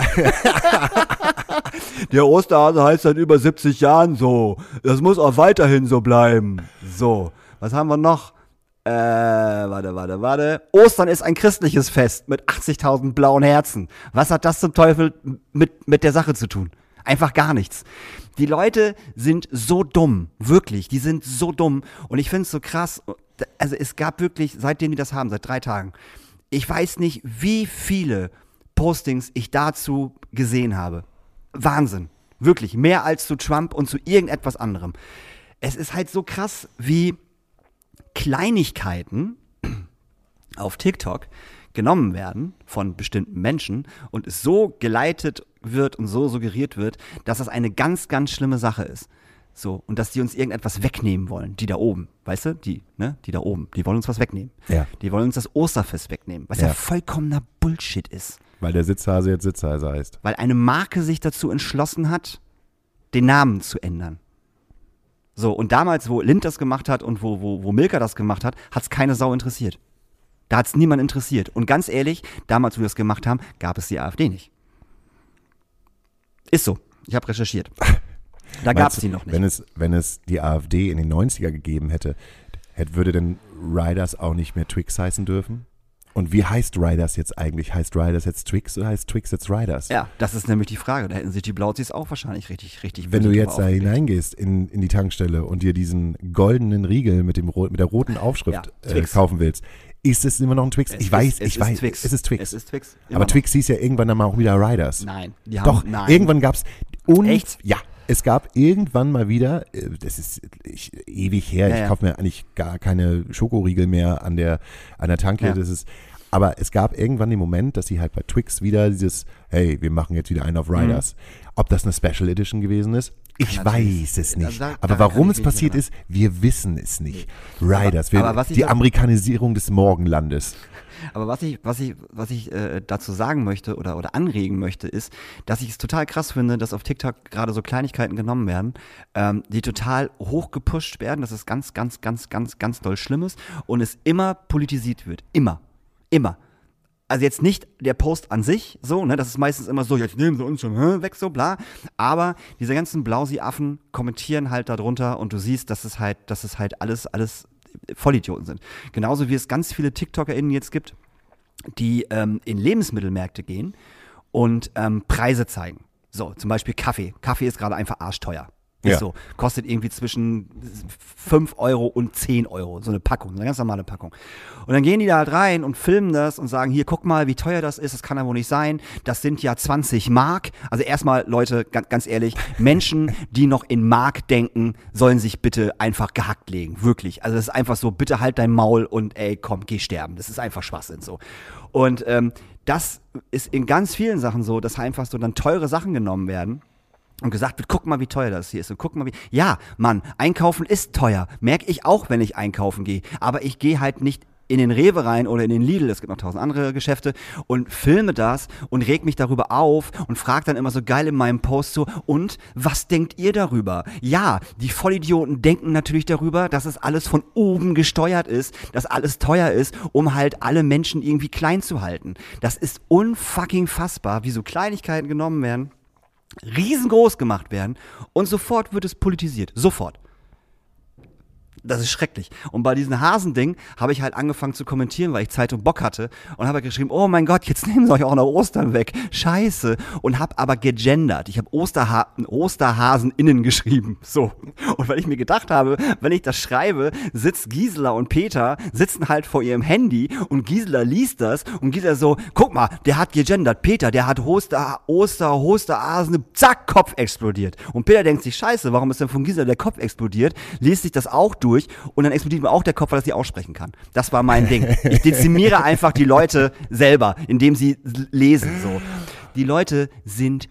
Der Osterhase heißt seit über siebzig Jahren so. Das muss auch weiterhin so bleiben. So, was haben wir noch? Äh, warte, warte, warte. Ostern ist ein christliches Fest mit achtzigtausend blauen Herzen. Was hat das zum Teufel mit, mit der Sache zu tun? Einfach gar nichts. Die Leute sind so dumm. Wirklich, die sind so dumm. Und ich finde es so krass. Also es gab wirklich, seitdem die das haben, seit drei Tagen, ich weiß nicht, wie viele Postings ich dazu gesehen habe. Wahnsinn. Wirklich, mehr als zu Trump und zu irgendetwas anderem. Es ist halt so krass, wie Kleinigkeiten auf TikTok genommen werden von bestimmten Menschen und es so geleitet wird und so suggeriert wird, dass das eine ganz, ganz schlimme Sache ist. So, und dass die uns irgendetwas wegnehmen wollen, die da oben, weißt du, die, ne, die da oben, die wollen uns was wegnehmen. Ja. Die wollen uns das Osterfest wegnehmen, was ja, ja vollkommener Bullshit ist. Weil der Sitzhase jetzt Sitzhase heißt. Weil eine Marke sich dazu entschlossen hat, den Namen zu ändern. So, und damals, wo Lind das gemacht hat und wo, wo, wo Milka das gemacht hat, hat es keine Sau interessiert. Da hat es niemand interessiert. Und ganz ehrlich, damals, wo wir das gemacht haben, gab es die AfD nicht. Ist so. Ich habe recherchiert. Da gab es die noch nicht. Wenn es, wenn es die AfD in den neunziger gegeben hätte, hätte würde denn Riders auch nicht mehr Twix heißen dürfen? Und wie heißt Riders jetzt eigentlich? Heißt Riders jetzt Twix oder heißt Twix jetzt Riders? Ja, das ist nämlich die Frage. Da hätten sich die Blauzis auch wahrscheinlich richtig, richtig. Wenn du jetzt da hineingehst in, in die Tankstelle und dir diesen goldenen Riegel mit, dem, mit der roten Aufschrift ja, äh, kaufen willst, ist es immer noch ein Twix? Es ich ist, weiß, es ich ist weiß. Twix. Es ist Twix. Es ist Twix. Aber noch. Twix hieß ja irgendwann dann mal auch wieder Riders. Nein. Die haben, Doch, nein. irgendwann gab es. Echt? Ja. Es gab irgendwann mal wieder, das ist ich, ewig her, ja, ich ja. kaufe mir eigentlich gar keine Schokoriegel mehr an der, an der Tanke, ja. das ist, aber es gab irgendwann den Moment, dass sie halt bei Twix wieder dieses, hey, wir machen jetzt wieder einen auf Riders. Mhm. Ob das eine Special Edition gewesen ist, ich ja, weiß es nicht. Da, da, aber da warum es nicht passiert ist, wir wissen es nicht. Riders, wir, aber was ich die da- Amerikanisierung des Morgenlandes. Aber was ich, was ich, was ich äh, dazu sagen möchte oder, oder anregen möchte, ist, dass ich es total krass finde, dass auf TikTok gerade so Kleinigkeiten genommen werden, ähm, die total hoch gepusht werden, dass es ganz, ganz, ganz, ganz, ganz doll schlimm ist und es immer politisiert wird. Immer. Immer. Also jetzt nicht der Post an sich, so, ne, das ist meistens immer so, jetzt nehmen sie uns schon hä, weg, so, bla. Aber diese ganzen Blausi-Affen kommentieren halt darunter und du siehst, dass es halt, dass es halt alles, alles Vollidioten sind. Genauso wie es ganz viele TikTokerInnen jetzt gibt, die ähm, in Lebensmittelmärkte gehen und ähm, Preise zeigen. So, zum Beispiel Kaffee. Kaffee ist gerade einfach arschteuer. Ist Ja. so. Kostet irgendwie zwischen fünf Euro und zehn Euro. So eine Packung, eine ganz normale Packung. Und dann gehen die da halt rein und filmen das und sagen, hier, guck mal, wie teuer das ist. Das kann ja wohl nicht sein. Das sind ja zwanzig Mark. Also erstmal, Leute, ganz, ganz ehrlich, Menschen, die noch in Mark denken, sollen sich bitte einfach gehackt legen. Wirklich. Also das ist einfach so, bitte halt dein Maul und ey, komm, geh sterben. Das ist einfach Schwachsinn so. Und ähm, das ist in ganz vielen Sachen so, dass einfach so dann teure Sachen genommen werden. Und gesagt wird, guck mal, wie teuer das hier ist. Und guck mal, wie. Ja, Mann, einkaufen ist teuer. Merke ich auch, wenn ich einkaufen gehe. Aber ich gehe halt nicht in den Rewe rein oder in den Lidl, es gibt noch tausend andere Geschäfte, und filme das und reg mich darüber auf und frage dann immer so geil in meinem Post so, und was denkt ihr darüber? Ja, die Vollidioten denken natürlich darüber, dass es alles von oben gesteuert ist, dass alles teuer ist, um halt alle Menschen irgendwie klein zu halten. Das ist unfucking fassbar, wie so Kleinigkeiten genommen werden, riesengroß gemacht werden und sofort wird es politisiert. Sofort. Das ist schrecklich. Und bei diesem Hasending habe ich halt angefangen zu kommentieren, weil ich Zeit und Bock hatte und habe geschrieben, oh mein Gott, jetzt nehmen sie euch auch noch Ostern weg. Scheiße. Und habe aber gegendert. Ich habe Osterha- Osterhasen innen geschrieben. So. Und weil ich mir gedacht habe, wenn ich das schreibe, sitzt Gisela und Peter, sitzen halt vor ihrem Handy und Gisela liest das und Gisela so, guck mal, der hat gegendert. Peter, der hat Oster, Oster, Osterhasen, zack, Kopf explodiert. Und Peter denkt sich, scheiße, warum ist denn von Gisela der Kopf explodiert? Liest sich das auch durch. Und dann explodiert mir auch der Kopf, weil er sie aussprechen kann. Das war mein Ding. Ich dezimiere einfach die Leute selber, indem sie lesen. So. Die Leute sind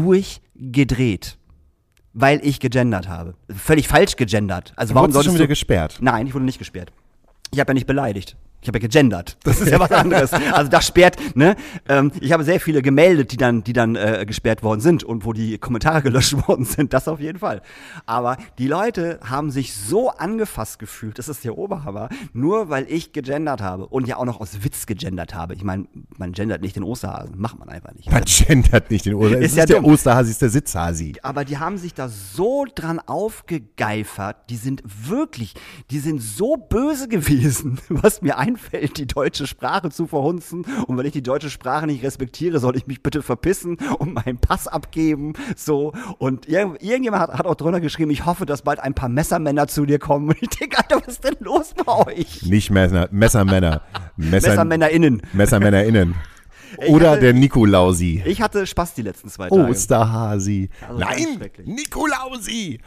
durchgedreht, weil ich gegendert habe. Völlig falsch gegendert. Also warum Wurdest du schon wieder du gesperrt? Nein, ich wurde nicht gesperrt. Ich habe ja nicht beleidigt. Ich habe ja gegendert. Das ist ja was anderes. Also das sperrt, ne? Ähm, ich habe sehr viele gemeldet, die dann, die dann äh, gesperrt worden sind und wo die Kommentare gelöscht worden sind. Das auf jeden Fall. Aber die Leute haben sich so angefasst gefühlt, das ist der Oberhammer, nur weil ich gegendert habe und ja auch noch aus Witz gegendert habe. Ich meine, man gendert nicht den Osterhasen, macht man einfach nicht. Man gendert nicht den Osterhasi. Es ist ja der dumm. Osterhasi, ist der Sitzhasi. Aber die haben sich da so dran aufgegeifert, die sind wirklich, die sind so böse gewesen, was mir einfällt, die deutsche Sprache zu verhunzen. Und wenn ich die deutsche Sprache nicht respektiere, soll ich mich bitte verpissen und meinen Pass abgeben. So. Und irg- irgendjemand hat, hat auch drunter geschrieben, ich hoffe, dass bald ein paar Messermänner zu dir kommen. Und ich denke, Alter, was ist denn los bei euch? Nicht Messer, Messermänner. Messer, MessermännerInnen. MessermännerInnen. Ich Oder hatte- der Nikolausi. Ich hatte Spaß die letzten zwei Tage. Osterhasi. Also ganz Nein, schrecklich. Nikolausi.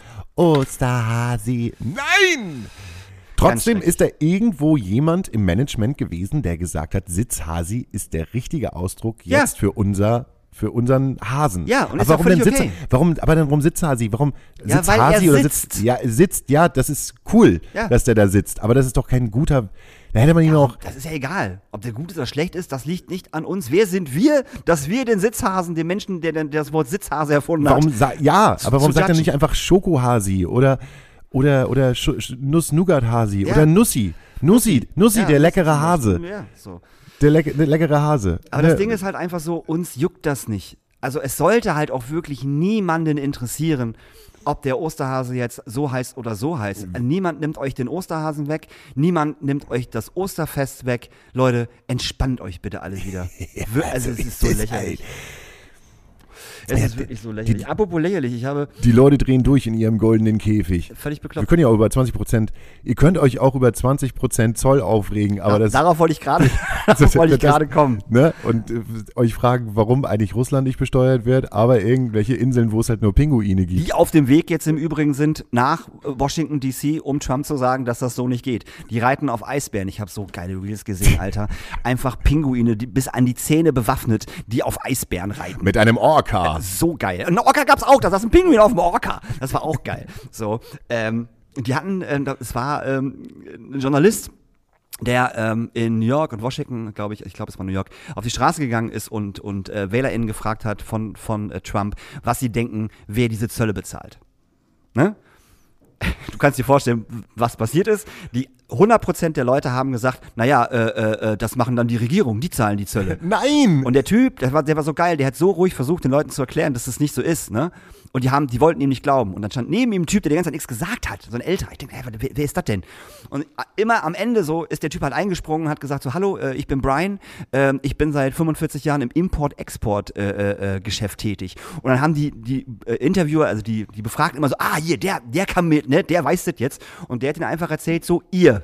Osterhasi. Nein. Trotzdem schrecklich. ist da irgendwo jemand im Management gewesen, der gesagt hat, Sitzhasi ist der richtige Ausdruck Ja. jetzt für unser für unseren Hasen. Ja, und aber ist ja warum denn völlig Sitz, okay. warum, aber dann warum Sitzhasi? Warum Ja, weil Sitzhasi er oder sitzt. sitzt? Ja, sitzt, ja, das ist cool, Ja. dass der da sitzt. Aber das ist doch kein guter. Da hätte man ihn auch. Das ist ja egal. Ob der gut ist oder schlecht ist, das liegt nicht an uns. Wer sind wir, dass wir den Sitzhasen, den Menschen, der, der das Wort Sitzhase erfunden Warum hat, sa- ja, zu- aber warum zu sagt er judgen? nicht einfach Schokohasi oder oder oder Sch- Sch- Nuss-Nougat-Hasi Ja. oder Nussi? Nussi, Nussi, Ja, der das leckere ist- Hase. Ja, so. Der, leck, der leckere Hase. Aber Ne? das Ding ist halt einfach so, uns juckt das nicht. Also es sollte halt auch wirklich niemanden interessieren, ob der Osterhase jetzt so heißt oder so heißt. Niemand nimmt euch den Osterhasen weg, niemand nimmt euch das Osterfest weg. Leute, entspannt euch bitte alle wieder. Wir- also es ist so ist lächerlich. halt- Es Ja, ist wirklich so lächerlich. die- Apropos lächerlich, ich habe Die Leute drehen durch in ihrem goldenen Käfig. völlig Wir bekloppt. können ja auch über zwanzig Prozent, ihr könnt euch auch über zwanzig Prozent Zoll aufregen, aber Ja, das, darauf wollte ich gerade darauf wollte ich das- gerade kommen. ne, und äh, euch fragen, warum eigentlich Russland nicht besteuert wird, aber irgendwelche Inseln, wo es halt nur Pinguine gibt. Die auf dem Weg jetzt im Übrigen sind nach Washington D C, um Trump zu sagen, dass das so nicht geht. Die reiten auf Eisbären. Ich habe so geile Reels gesehen, Alter. Einfach Pinguine, die bis an die Zähne bewaffnet, die auf Eisbären reiten. Mit einem Orca. So geil. Ein Orca gab's auch, da saß ein Pinguin auf dem Orca. Das war auch geil. So, ähm, die hatten, ähm, es war ähm, ein Journalist, der ähm, in New York und Washington, glaube ich, ich glaube es war New York, auf die Straße gegangen ist und, und äh, WählerInnen gefragt hat von, von äh, Trump, was sie denken, wer diese Zölle bezahlt. Ne? Du kannst dir vorstellen, was passiert ist. Die hundert Prozent der Leute haben gesagt, naja, äh, äh, das machen dann die Regierung, die zahlen die Zölle. Nein! Und der Typ, der war, der war so geil, der hat so ruhig versucht, den Leuten zu erklären, dass das nicht so ist, ne? Und die haben, die wollten ihm nicht glauben. Und dann stand neben ihm ein Typ, der die ganze Zeit nichts gesagt hat. So ein älterer. Ich denke, hey, wer, wer ist das denn? Und immer am Ende so ist der Typ halt eingesprungen und hat gesagt so, hallo, äh, ich bin Brian, äh, ich bin seit fünfundvierzig Jahren im Import-Export-Geschäft äh, äh, tätig. Und dann haben die, die äh, Interviewer, also die, die Befragten immer so, ah, hier, der, der kam mit, ne, der weiß das jetzt. Und der hat ihnen einfach erzählt so, ihr.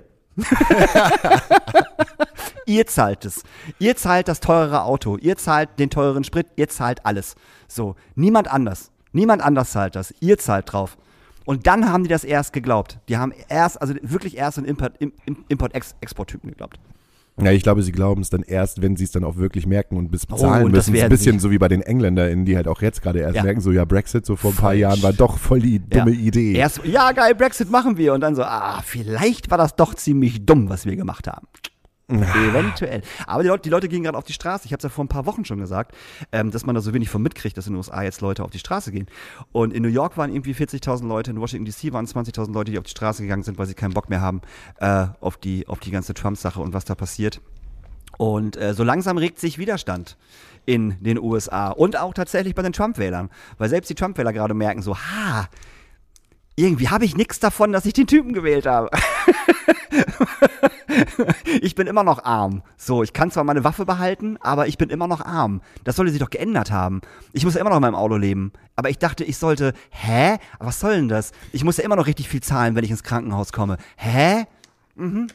Ihr zahlt es. Ihr zahlt das teurere Auto. Ihr zahlt den teureren Sprit. Ihr zahlt alles. So, niemand anders. Niemand anders zahlt das. Ihr zahlt drauf. Und dann haben die das erst geglaubt. Die haben erst, also wirklich erst an Import, Import-Export-Typen geglaubt. Ja, ich glaube, sie glauben es dann erst, wenn sie es dann auch wirklich merken und bis bezahlen Oh, und das müssen. Ein werden bisschen sie. so wie bei den EngländerInnen, die halt auch jetzt gerade erst Ja. merken, so ja, Brexit so vor ein paar Voll Jahren war doch voll die dumme Ja. Idee. Erst, ja, geil, Brexit machen wir. Und dann so, ah, vielleicht war das doch ziemlich dumm, was wir gemacht haben. Eventuell. Aber die Leute, die Leute gehen gerade auf die Straße. Ich habe es ja vor ein paar Wochen schon gesagt, ähm, dass man da so wenig von mitkriegt, dass in den U S A jetzt Leute auf die Straße gehen. Und in New York waren irgendwie vierzigtausend Leute, in Washington D C waren zwanzigtausend Leute, die auf die Straße gegangen sind, weil sie keinen Bock mehr haben äh, auf die, auf die ganze Trump-Sache und was da passiert. Und äh, so langsam regt sich Widerstand in den U S A und auch tatsächlich bei den Trump-Wählern. Weil selbst die Trump-Wähler gerade merken so, ha, irgendwie habe ich nichts davon, dass ich den Typen gewählt habe. Ich bin immer noch arm. So, ich kann zwar meine Waffe behalten, aber ich bin immer noch arm. Das sollte sich doch geändert haben. Ich muss ja immer noch in meinem Auto leben. Aber ich dachte, ich sollte, hä? Was soll denn das? Ich muss ja immer noch richtig viel zahlen, wenn ich ins Krankenhaus komme. Hä? Mhm.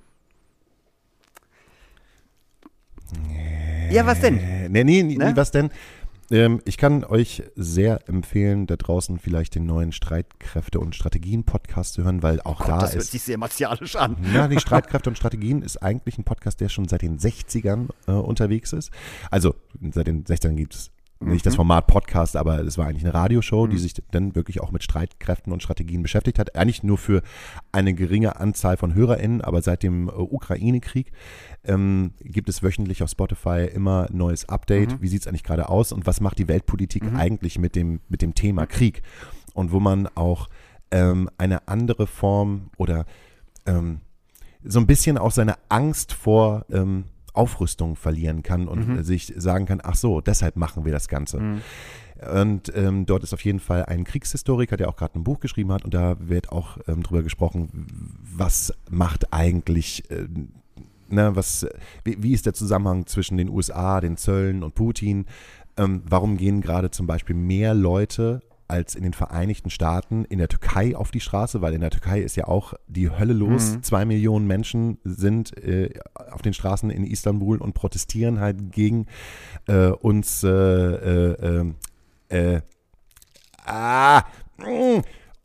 Ja, was denn? Äh, nee, nee, nee, Ne? was denn? Ähm, ich kann euch sehr empfehlen, da draußen vielleicht den neuen Streitkräfte- und Strategien-Podcast zu hören, weil auch Gott, da das hört ist... sich sehr martialisch an. Ja, die Streitkräfte und Strategien ist eigentlich ein Podcast, der schon seit den sechzigern äh, unterwegs ist. Also seit den sechzigern gibt es nicht das Format Podcast, aber es war eigentlich eine Radioshow, die sich dann wirklich auch mit Streitkräften und Strategien beschäftigt hat. Eigentlich nur für eine geringe Anzahl von HörerInnen, aber seit dem äh, Ukraine-Krieg ähm, gibt es wöchentlich auf Spotify immer ein neues Update. Mhm. Wie sieht es eigentlich gerade aus und was macht die Weltpolitik Mhm. eigentlich mit dem, mit dem Thema Krieg? Und wo man auch ähm, eine andere Form oder ähm, so ein bisschen auch seine Angst vor ähm, Aufrüstung verlieren kann und Mhm. äh, sich sagen kann, ach so, deshalb machen wir das Ganze. Mhm. Und ähm, dort ist auf jeden Fall ein Kriegshistoriker, der auch gerade ein Buch geschrieben hat und da wird auch ähm, drüber gesprochen, was macht eigentlich, äh, ne, was, wie, wie ist der Zusammenhang zwischen den U S A, den Zöllen und Putin? Ähm, warum gehen gerade zum Beispiel mehr Leute als in den Vereinigten Staaten in der Türkei auf die Straße, weil in der Türkei ist ja auch die Hölle los. Mhm. Zwei Millionen Menschen sind äh, auf den Straßen in Istanbul und protestieren halt gegen äh, uns äh, äh, äh, äh, ah, mm,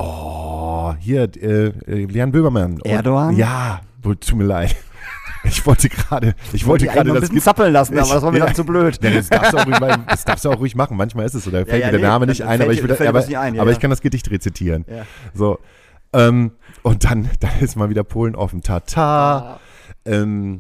oh, hier, äh, äh, Jan Böhmermann. Und- Erdogan? Ja, tut mir leid. Ich wollte gerade, ich wollte Die gerade einen noch ein das bisschen zappeln lassen, aber Ich- das war mir ja. dann zu blöd. Ja, das, darfst du auch ruhig mal, das darfst du auch ruhig machen. Manchmal ist es so, da fällt ja, mir der nee, Name dann nicht ein, fällt aber dir- ich, will, fällt dir aber, das nicht ein, ja, aber ja. ich kann das Gedicht rezitieren. Ja. So, ähm, und dann, dann ist mal wieder Polen offen. Tata. Ähm,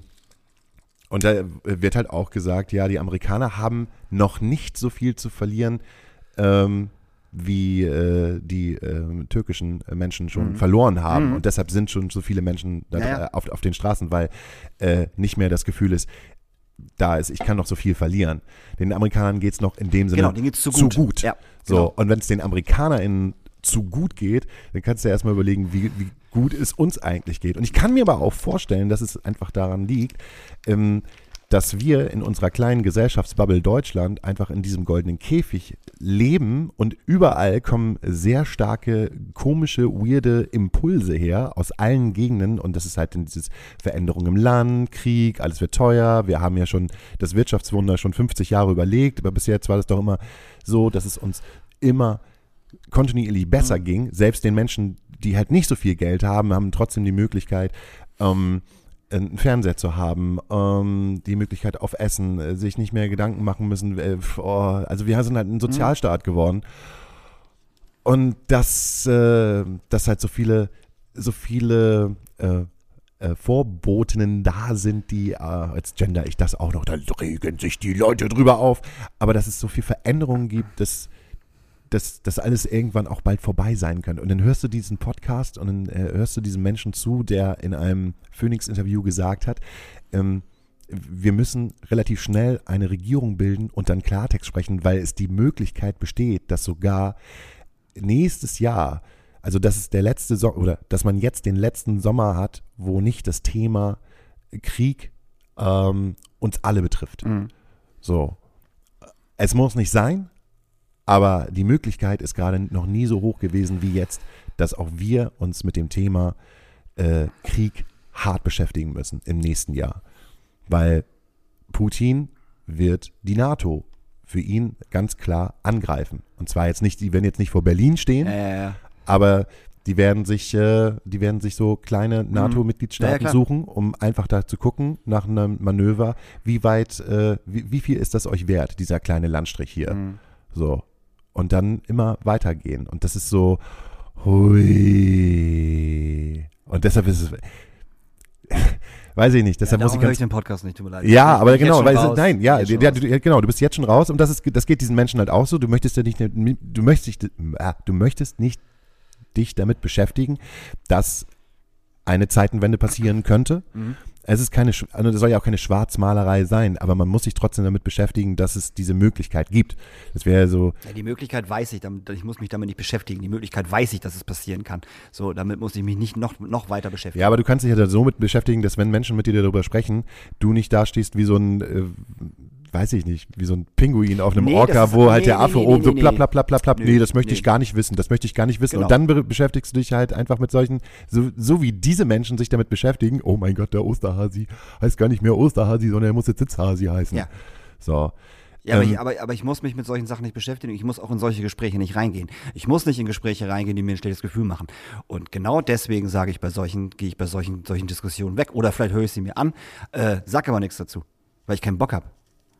und da wird halt auch gesagt, ja, die Amerikaner haben noch nicht so viel zu verlieren, ähm, wie äh, die äh, türkischen Menschen schon Mhm. verloren haben. Mhm. Und deshalb sind schon so viele Menschen da, Ja, ja. äh, auf, auf den Straßen, weil äh, nicht mehr das Gefühl ist, da ist, ich kann noch so viel verlieren. Den Amerikanern geht es noch in dem Sinne Genau, denen geht's zu gut. Ja, so, genau. und wenn es den AmerikanerInnen zu gut geht, dann kannst du ja erstmal überlegen, wie, wie gut es uns eigentlich geht. Und ich kann mir aber auch vorstellen, dass es einfach daran liegt, ähm, dass wir in unserer kleinen Gesellschaftsbubble Deutschland einfach in diesem goldenen Käfig leben und überall kommen sehr starke, komische, weirde Impulse her aus allen Gegenden und das ist halt dieses Veränderung im Land, Krieg, alles wird teuer, wir haben ja schon das Wirtschaftswunder schon fünfzig Jahre überlegt, aber bis jetzt war das doch immer so, dass es uns immer kontinuierlich besser Mhm. ging. Selbst den Menschen, die halt nicht so viel Geld haben, haben trotzdem die Möglichkeit, ähm, einen Fernseher zu haben, ähm, die Möglichkeit auf Essen, äh, sich nicht mehr Gedanken machen müssen. Äh, oh, also wir sind halt ein Sozialstaat geworden. Und dass, äh, dass halt so viele, so viele äh, äh, Vorbotinnen da sind, die, äh, jetzt gender ich das auch noch, da regen sich die Leute drüber auf. Aber dass es so viel Veränderungen gibt, dass dass das alles irgendwann auch bald vorbei sein könnte. Und dann hörst du diesen Podcast und dann äh, hörst du diesem Menschen zu, der in einem Phoenix-Interview gesagt hat, ähm, wir müssen relativ schnell eine Regierung bilden und dann Klartext sprechen, weil es die Möglichkeit besteht, dass sogar nächstes Jahr, also dass es der letzte Sommer, oder dass man jetzt den letzten Sommer hat, wo nicht das Thema Krieg ähm, uns alle betrifft. Mhm. So. Es muss nicht sein, aber die Möglichkeit ist gerade noch nie so hoch gewesen wie jetzt, dass auch wir uns mit dem Thema äh, Krieg hart beschäftigen müssen im nächsten Jahr. Weil Putin wird die NATO für ihn ganz klar angreifen. Und zwar jetzt nicht, die werden jetzt nicht vor Berlin stehen, Ja, ja, ja. aber die werden sich, äh, die werden sich so kleine NATO-Mitgliedstaaten Ja, ja, suchen, um einfach da zu gucken nach einem Manöver, wie weit, äh, wie, wie viel ist das euch wert, dieser kleine Landstrich hier. Mhm. So. Und dann immer weitergehen. Und das ist so, hui. Und deshalb ist es, weiß ich nicht, deshalb Ja, muss ich darum höre ganz ich den Podcast nicht, tut mir leid. ja, Ich aber bin jetzt genau, schon weil es, raus. nein, ja, Jetzt schon ja, raus. du, ja, genau, du bist jetzt schon raus und das ist, das geht diesen Menschen halt auch so. Du möchtest ja nicht, du möchtest, äh, du möchtest nicht dich damit beschäftigen, dass eine Zeitenwende passieren könnte. Mhm. Es ist keine, also das soll ja auch keine Schwarzmalerei sein, aber man muss sich trotzdem damit beschäftigen, dass es diese Möglichkeit gibt. Das wäre so. Ja, die Möglichkeit weiß ich, damit, ich muss mich damit nicht beschäftigen. Die Möglichkeit weiß ich, dass es passieren kann. So, damit muss ich mich nicht noch, noch weiter beschäftigen. Ja, aber du kannst dich ja so mit beschäftigen, dass wenn Menschen mit dir darüber sprechen, du nicht dastehst wie so ein, äh, weiß ich nicht, wie so ein Pinguin auf einem Nee, Orca, das ist- wo halt nee, der nee, Affe nee, oben nee, so nee, plapp, nee. plapp, plapp, plapp, plapp. Nö, Nee, das möchte nee. ich gar nicht wissen, das möchte ich gar nicht wissen. Genau. Und dann be beschäftigst du dich halt einfach mit solchen, so, so wie diese Menschen sich damit beschäftigen, oh mein Gott, der Osterhasi heißt gar nicht mehr Osterhasi, sondern er muss jetzt Sitzhasi heißen. Ja. So. Ja, aber, Ähm, ich, aber, aber ich muss mich mit solchen Sachen nicht beschäftigen. Ich muss auch in solche Gespräche nicht reingehen. Ich muss nicht in Gespräche reingehen, die mir ein schlechtes Gefühl machen. Und genau deswegen sage ich bei solchen, gehe ich bei solchen, solchen Diskussionen weg. Oder vielleicht höre ich sie mir an, äh, sag aber nichts dazu, weil ich keinen Bock habe.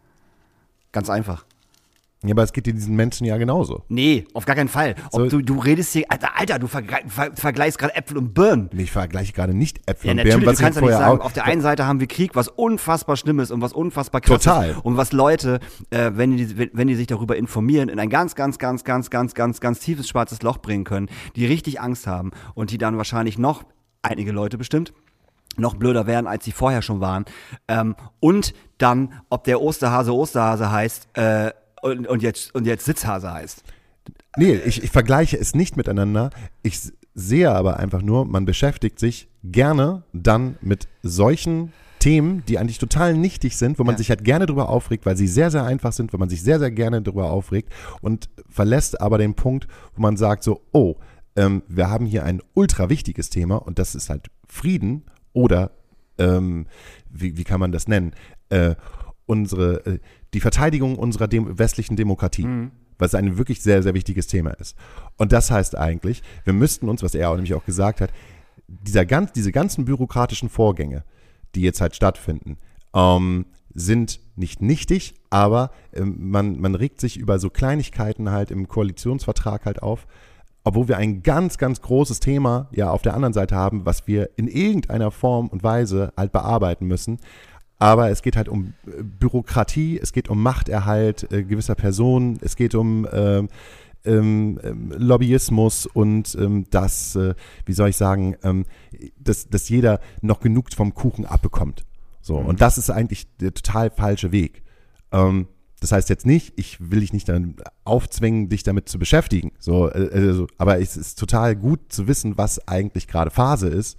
Ganz einfach. Ja, aber es geht diesen Menschen ja genauso. Nee, auf gar keinen Fall. Ob So- du, du redest hier, Alter, Alter du vergleich, ver, vergleichst gerade Äpfel und Birnen. Ich vergleiche gerade nicht Äpfel Ja, und natürlich, Beeren, was du kannst ich ja nicht vorher sagen, auch, auf der einen Seite haben wir Krieg, was unfassbar schlimm ist und was unfassbar krass Total. ist. Und was Leute, äh, wenn, die, wenn die sich darüber informieren, in ein ganz, ganz, ganz, ganz, ganz, ganz, ganz tiefes schwarzes Loch bringen können, die richtig Angst haben und die dann wahrscheinlich noch, einige Leute bestimmt, noch blöder werden, als sie vorher schon waren. Ähm, und dann, ob der Osterhase Osterhase heißt äh, und, und, jetzt, und jetzt Sitzhase heißt. Nee, ich, ich vergleiche es nicht miteinander. Ich s- sehe aber einfach nur, man beschäftigt sich gerne dann mit solchen Themen, die eigentlich total nichtig sind, wo man Ja. sich halt gerne drüber aufregt, weil sie sehr, sehr einfach sind, wo man sich sehr, sehr gerne drüber aufregt und verlässt aber den Punkt, wo man sagt so, oh, ähm, wir haben hier ein ultra wichtiges Thema und das ist halt Frieden oder, ähm, wie, wie kann man das nennen, äh, unsere, äh, die Verteidigung unserer dem, westlichen Demokratie. Mhm. Was ein wirklich sehr, sehr wichtiges Thema ist. Und das heißt eigentlich, wir müssten uns, was er auch nämlich auch gesagt hat, dieser ganz, diese ganzen bürokratischen Vorgänge, die jetzt halt stattfinden, ähm, sind nicht nichtig, aber ähm, man, man regt sich über so Kleinigkeiten halt im Koalitionsvertrag halt auf, obwohl wir ein ganz, ganz großes Thema ja auf der anderen Seite haben, was wir in irgendeiner Form und Weise halt bearbeiten müssen. Aber es geht halt um äh, Bürokratie, es geht um Machterhalt äh, gewisser Personen, es geht um ähm, ähm, ähm, Lobbyismus und ähm, das, äh, wie soll ich sagen, ähm, dass, dass jeder noch genug vom Kuchen abbekommt. So, und das ist eigentlich der total falsche Weg. Ähm, das heißt jetzt nicht, ich will dich nicht dann aufzwingen, dich damit zu beschäftigen. So, äh, also, aber es ist total gut zu wissen, was eigentlich gerade Phase ist,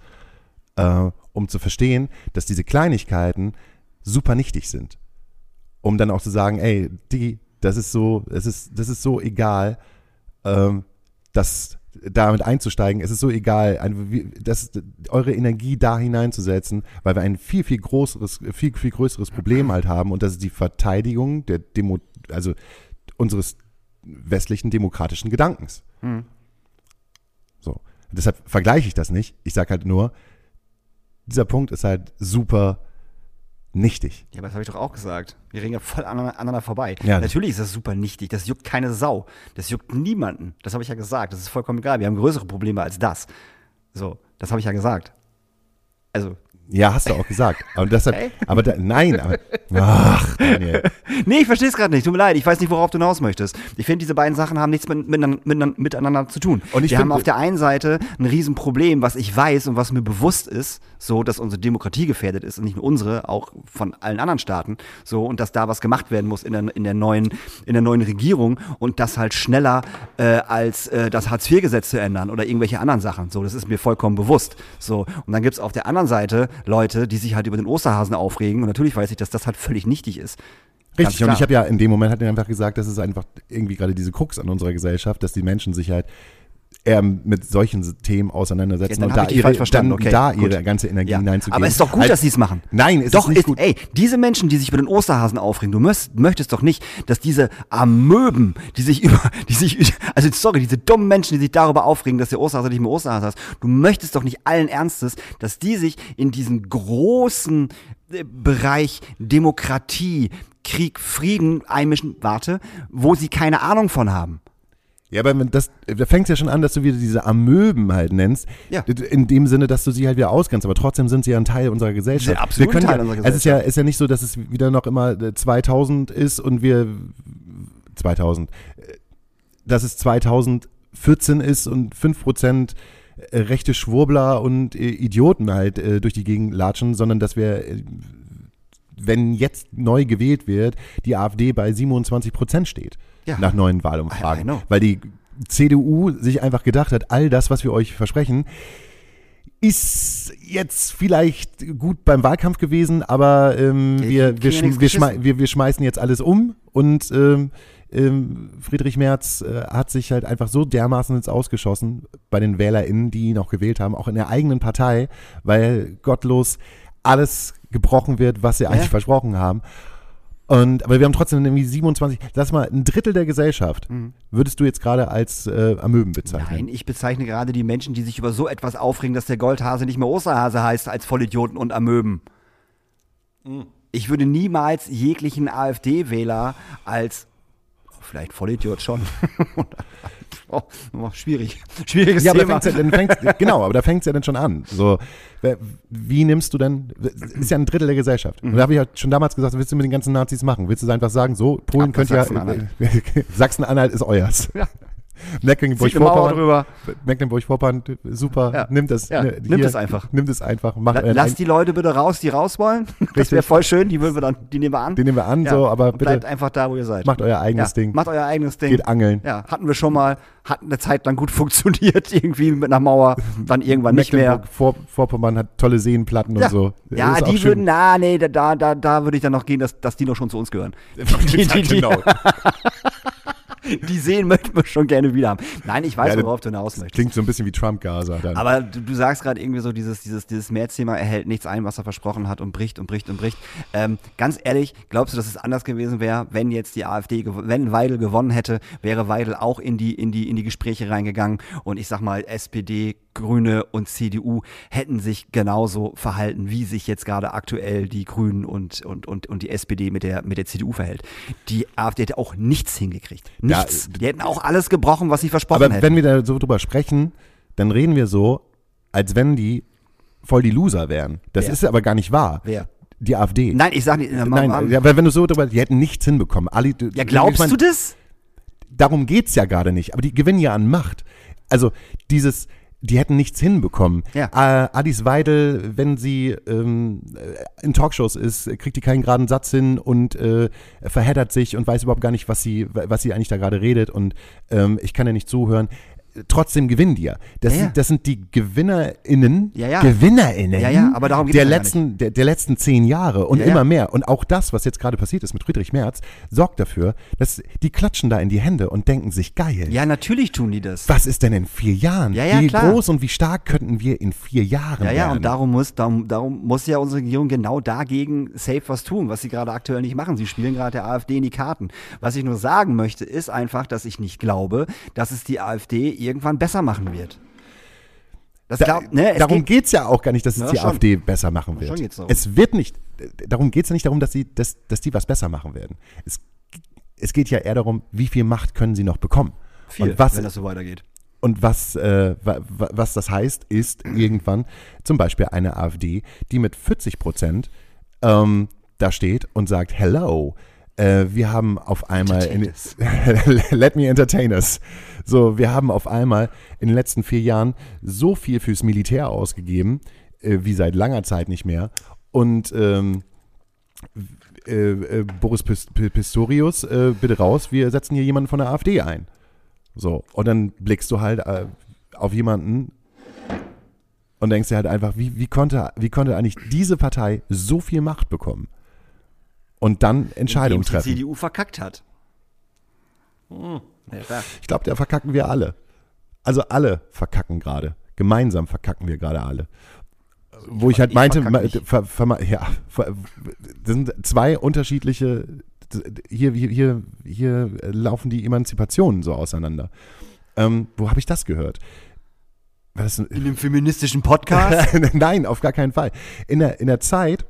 äh, um zu verstehen, dass diese Kleinigkeiten super nichtig sind. Um dann auch zu sagen, ey, die, das ist so, es ist, das ist so egal, ähm, dass damit einzusteigen, es ist so egal, ein, wie- das, eure Energie da hineinzusetzen, weil wir ein viel, viel größeres, viel, viel größeres Problem halt haben und das ist die Verteidigung der Demo, also unseres westlichen demokratischen Gedankens. Mhm. So. Und deshalb vergleiche ich das nicht. Ich sage halt nur, dieser Punkt ist halt super nichtig. Ja, aber das habe ich doch auch gesagt. Wir reden ja voll aneinander, aneinander vorbei. Ja. Natürlich ist das super nichtig. Das juckt keine Sau. Das juckt niemanden. Das habe ich ja gesagt. Das ist vollkommen egal. Wir haben größere Probleme als das. So, das habe ich ja gesagt. Also, Ja, hast du auch gesagt. Aber deshalb, Hey? aber da, nein, aber, ach, Daniel. Nee, ich verstehe es gerade nicht. Tut mir leid. Ich weiß nicht, worauf du hinaus möchtest. Ich finde, diese beiden Sachen haben nichts mit, miteinander, miteinander, miteinander zu tun. Und ich Wir find- haben auf der einen Seite ein Riesenproblem, was ich weiß und was mir bewusst ist, so, dass unsere Demokratie gefährdet ist und nicht nur unsere, auch von allen anderen Staaten, so, und dass da was gemacht werden muss in der, in der neuen, in der neuen Regierung und das halt schneller äh, als äh, das Hartz vier Gesetz zu ändern oder irgendwelche anderen Sachen. So, das ist mir vollkommen bewusst. So, und dann gibt's auf der anderen Seite Leute, die sich halt über den Osterhasen aufregen und natürlich weiß ich, dass das halt völlig nichtig ist. Ganz Richtig, und klar. ich habe ja in dem Moment hat er einfach gesagt, das ist einfach irgendwie gerade diese Krux an unserer Gesellschaft, dass die Menschen sich halt eher mit solchen Themen auseinandersetzen Ja, dann und hab da ich dich ihre, falsch verstanden. dann Okay, da gut. ihre ganze Energie Ja. hineinzugeben. Aber es ist doch gut, Halt- dass sie es machen. Nein, es doch, ist nicht ist, gut. Ey, diese Menschen, die sich über den Osterhasen aufregen, du möchtest, möchtest doch nicht, dass diese Amöben, die sich über, die sich, also sorry, diese dummen Menschen, die sich darüber aufregen, dass der Osterhase nicht mehr Osterhase ist, du möchtest doch nicht allen Ernstes, dass die sich in diesen großen äh, Bereich Demokratie, Krieg, Frieden einmischen, warte, wo sie keine Ahnung von haben. Ja, aber wenn das, da fängt es ja schon an, dass du wieder diese Amöben halt nennst. Ja. In dem Sinne, dass du sie halt wieder ausgrenzt. Aber trotzdem sind sie ja ein Teil unserer Gesellschaft. sind absolut wir können Teil ja, unserer Es ist ja, ist ja nicht so, dass es wieder noch immer äh, zweitausend ist und wir zweitausend, äh, dass es zweitausendvierzehn ist und fünf Prozent äh, rechte Schwurbler und äh, Idioten halt äh, durch die Gegend latschen, sondern dass wir, äh, wenn jetzt neu gewählt wird, die AfD bei siebenundzwanzig Prozent steht. Ja. Nach neuen I- I Wahlumfragen. know. Weil die C D U sich einfach gedacht hat, all das, was wir euch versprechen, ist jetzt vielleicht gut beim Wahlkampf gewesen, aber ähm, Ja, wir, die wir, kriegen ja schm nichts wir, schmei geschissen. wir, wir schmeißen jetzt alles um und ähm, ähm, Friedrich Merz äh, hat sich halt einfach so dermaßen ins Ausgeschossen bei den WählerInnen, die ihn auch gewählt haben, auch in der eigenen Partei, weil gottlos alles gebrochen wird, was sie eigentlich Ja. versprochen haben. Und, aber wir haben trotzdem irgendwie siebenundzwanzig, lass mal, ein Drittel der Gesellschaft würdest du jetzt gerade als äh, Amöben bezeichnen. Nein, ich bezeichne gerade die Menschen, die sich über so etwas aufregen, dass der Goldhase nicht mehr Osterhase heißt, als Vollidioten und Amöben. Ich würde niemals jeglichen AfD-Wähler als, oh, vielleicht Vollidiot schon, oh, oh, schwierig, schwieriges Ja, aber da Thema. fängt's ja, dann fängt's, genau, aber da fängt es ja dann schon an. So, wer- wie nimmst du denn, ist ja ein Drittel der Gesellschaft. Und da habe ich ja schon damals gesagt, was willst du mit den ganzen Nazis machen? Willst du einfach sagen, so, Polen Ab könnt nach ja, Sachsen-Anhalt. Sachsen-Anhalt ist euers. Ja. Zieht eine Mauer Mecklenburg-Vorpommern, drüber. Mecklenburg-Vorpommern, super, Ja. nimmt es. Ja, ne, nimmt es einfach. Nimmt es einfach, macht La- euren Lass ein- die Leute bitte raus, die raus wollen. Das Richtig. wäre voll schön, die würden wir dann, die nehmen wir an. den nehmen wir an, Ja, so, aber und bleibt bitte einfach da, wo ihr seid. macht euer eigenes ja, Ding. Macht euer eigenes Ding. Geht angeln. Ja, hatten wir schon mal, hat eine Zeit lang gut funktioniert, irgendwie mit einer Mauer, dann irgendwann nicht mehr. Mecklenburg-Vorpommern hat tolle Seenplatten Ja, und so. ja Ist auch die schön. würden, na, nee, da, da, da würde ich dann noch gehen, dass, dass die noch schon zu uns gehören. Die, die, die, genau. die Seen möchten wir schon gerne wieder haben. Nein, ich weiß, Ja, worauf du hinaus möchtest. Klingt so ein bisschen wie Trump-Gaza dann. Aber du, du sagst gerade irgendwie so, dieses, dieses, dieses März-Thema, er hält nichts ein, was er versprochen hat und bricht und bricht und bricht. Ähm, ganz ehrlich, glaubst du, dass es anders gewesen wäre, wenn jetzt die AfD, gew- wenn Weidel gewonnen hätte, wäre Weidel auch in die, in die, in die Gespräche reingegangen und ich sag mal, S P D, Grüne und C D U hätten sich genauso verhalten, wie sich jetzt gerade aktuell die Grünen und, und, und, und die S P D mit der, mit der C D U verhält. Die AfD hätte auch nichts hingekriegt. Ja, Nichts. die hätten auch alles gebrochen, was sie versprochen Aber hätten. wenn wir da so drüber sprechen, dann reden wir so, als wenn die voll die Loser wären. Das Wer? ist aber gar nicht wahr. Wer? Die AfD. Nein, ich sag nicht, äh, Nein, Mann, ja, weil wenn du so drüber, die hätten nichts hinbekommen. Ali, du, ja, glaubst ich mein, du das? Darum geht's ja gerade nicht. Aber die gewinnen ja an Macht. Also dieses, die hätten nichts hinbekommen. Ja. Äh, Alice Weidel, wenn sie ähm, in Talkshows ist, kriegt die keinen geraden Satz hin und äh, verheddert sich und weiß überhaupt gar nicht, was sie, was sie eigentlich da gerade redet und ähm, ich kann ja nicht zuhören. Trotzdem gewinnen die ja. Das, Ja, ja. Sind, das sind die GewinnerInnen, Ja, ja. GewinnerInnen Ja, ja, aber darum geht's der, ja gar letzten, der, der letzten zehn Jahre und Ja, ja. immer mehr. Und auch das, was jetzt gerade passiert ist mit Friedrich Merz, sorgt dafür, dass die klatschen da in die Hände und denken sich, geil, Ja, natürlich tun die das. was ist denn in vier Jahren? Ja, ja, wie klar. groß und wie stark könnten wir in vier Jahren Ja, ja, werden? und darum muss, darum, darum muss ja unsere Regierung genau dagegen safe was tun, was sie gerade aktuell nicht machen. Sie spielen gerade der AfD in die Karten. Was ich nur sagen möchte, ist einfach, dass ich nicht glaube, dass es die AfD irgendwann besser machen wird. Das Da, glaub, ne, es darum geht, geht es ja auch gar nicht, dass es Ja, die schon. AfD besser machen wird. Schon geht's darum. Es wird nicht, darum geht es ja nicht darum, dass, sie, dass, dass die was besser machen werden. Es, es geht ja eher darum, wie viel Macht können sie noch bekommen. viel, und was, wenn das so weitergeht. Und was, äh, wa, wa, was das heißt, ist irgendwann zum Beispiel eine AfD, die mit vierzig Prozent ähm, da steht und sagt, hello, äh, wir haben auf einmal, in, let me entertain us. So, wir haben auf einmal in den letzten vier Jahren so viel fürs Militär ausgegeben, äh, wie seit langer Zeit nicht mehr. Und ähm, äh, äh, Boris Pistorius, äh, bitte raus, wir setzen hier jemanden von der AfD ein. So, und dann blickst du halt äh, auf jemanden und denkst dir halt einfach, wie, wie, konnte, wie konnte eigentlich diese Partei so viel Macht bekommen? Und dann Entscheidungen Indem treffen. Die C D U verkackt hat. Hm. Ja, ich glaube, da verkacken wir alle. Also alle verkacken gerade. Gemeinsam verkacken wir gerade alle. Wo ich halt ich meinte, ver, ver, ver, ja, ver, das sind zwei unterschiedliche, hier, hier, hier, hier laufen die Emanzipationen so auseinander. Ähm, wo habe ich das gehört? War das ein, in dem feministischen Podcast? Nein, auf gar keinen Fall. In der, in der Zeit,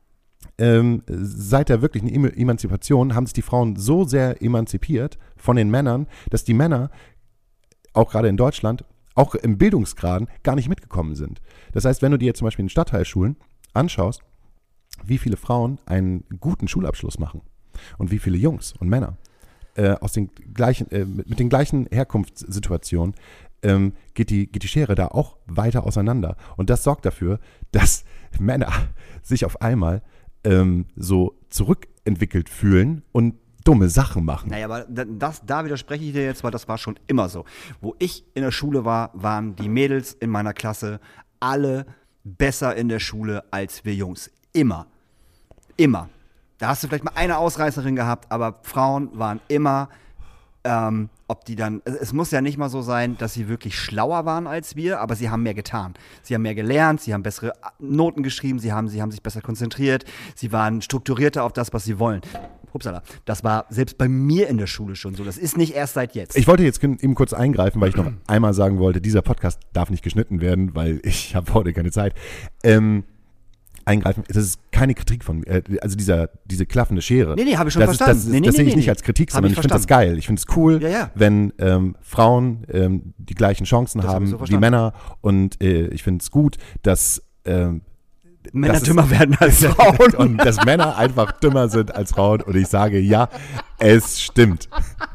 ähm, seit der wirklichen Emanzipation, haben sich die Frauen so sehr emanzipiert von den Männern, dass die Männer, auch gerade in Deutschland, auch im Bildungsgraden gar nicht mitgekommen sind. Das heißt, wenn du dir jetzt zum Beispiel in Stadtteilschulen anschaust, wie viele Frauen einen guten Schulabschluss machen und wie viele Jungs und Männer äh, aus den gleichen, äh, mit, mit den gleichen Herkunftssituationen, ähm, geht die, geht die Schere da auch weiter auseinander. Und das sorgt dafür, dass Männer sich auf einmal ähm, so zurückentwickelt fühlen und dumme Sachen machen. Naja, aber das, da widerspreche ich dir jetzt, weil das war schon immer so. Wo ich in der Schule war, waren die Mädels in meiner Klasse alle besser in der Schule als wir Jungs. Immer. Immer. Da hast du vielleicht mal eine Ausreißerin gehabt, aber Frauen waren immer, ähm, ob die dann, es muss ja nicht mal so sein, dass sie wirklich schlauer waren als wir, aber sie haben mehr getan. Sie haben mehr gelernt, sie haben bessere Noten geschrieben, sie haben, sie haben sich besser konzentriert, sie waren strukturierter auf das, was sie wollen. Upsala. Das war selbst bei mir in der Schule schon so. Das ist nicht erst seit jetzt. Ich wollte jetzt eben kurz eingreifen, weil ich noch einmal sagen wollte, dieser Podcast darf nicht geschnitten werden, weil ich habe heute keine Zeit. Ähm, eingreifen, das ist keine Kritik von mir, äh, also dieser, diese klaffende Schere. Nee, nee, habe ich schon das verstanden. Ist, das nee, nee, das nee, sehe ich nee, nicht als Kritik, sondern ich, ich finde das geil. Ich finde es cool, ja, ja. wenn ähm, Frauen ähm, die gleichen Chancen das haben hab wie Männer. Und äh, ich finde es gut, dass ähm, Männer das dümmer ist, werden als Frauen. Und dass Männer einfach dümmer sind als Frauen. Und ich sage, ja, es stimmt.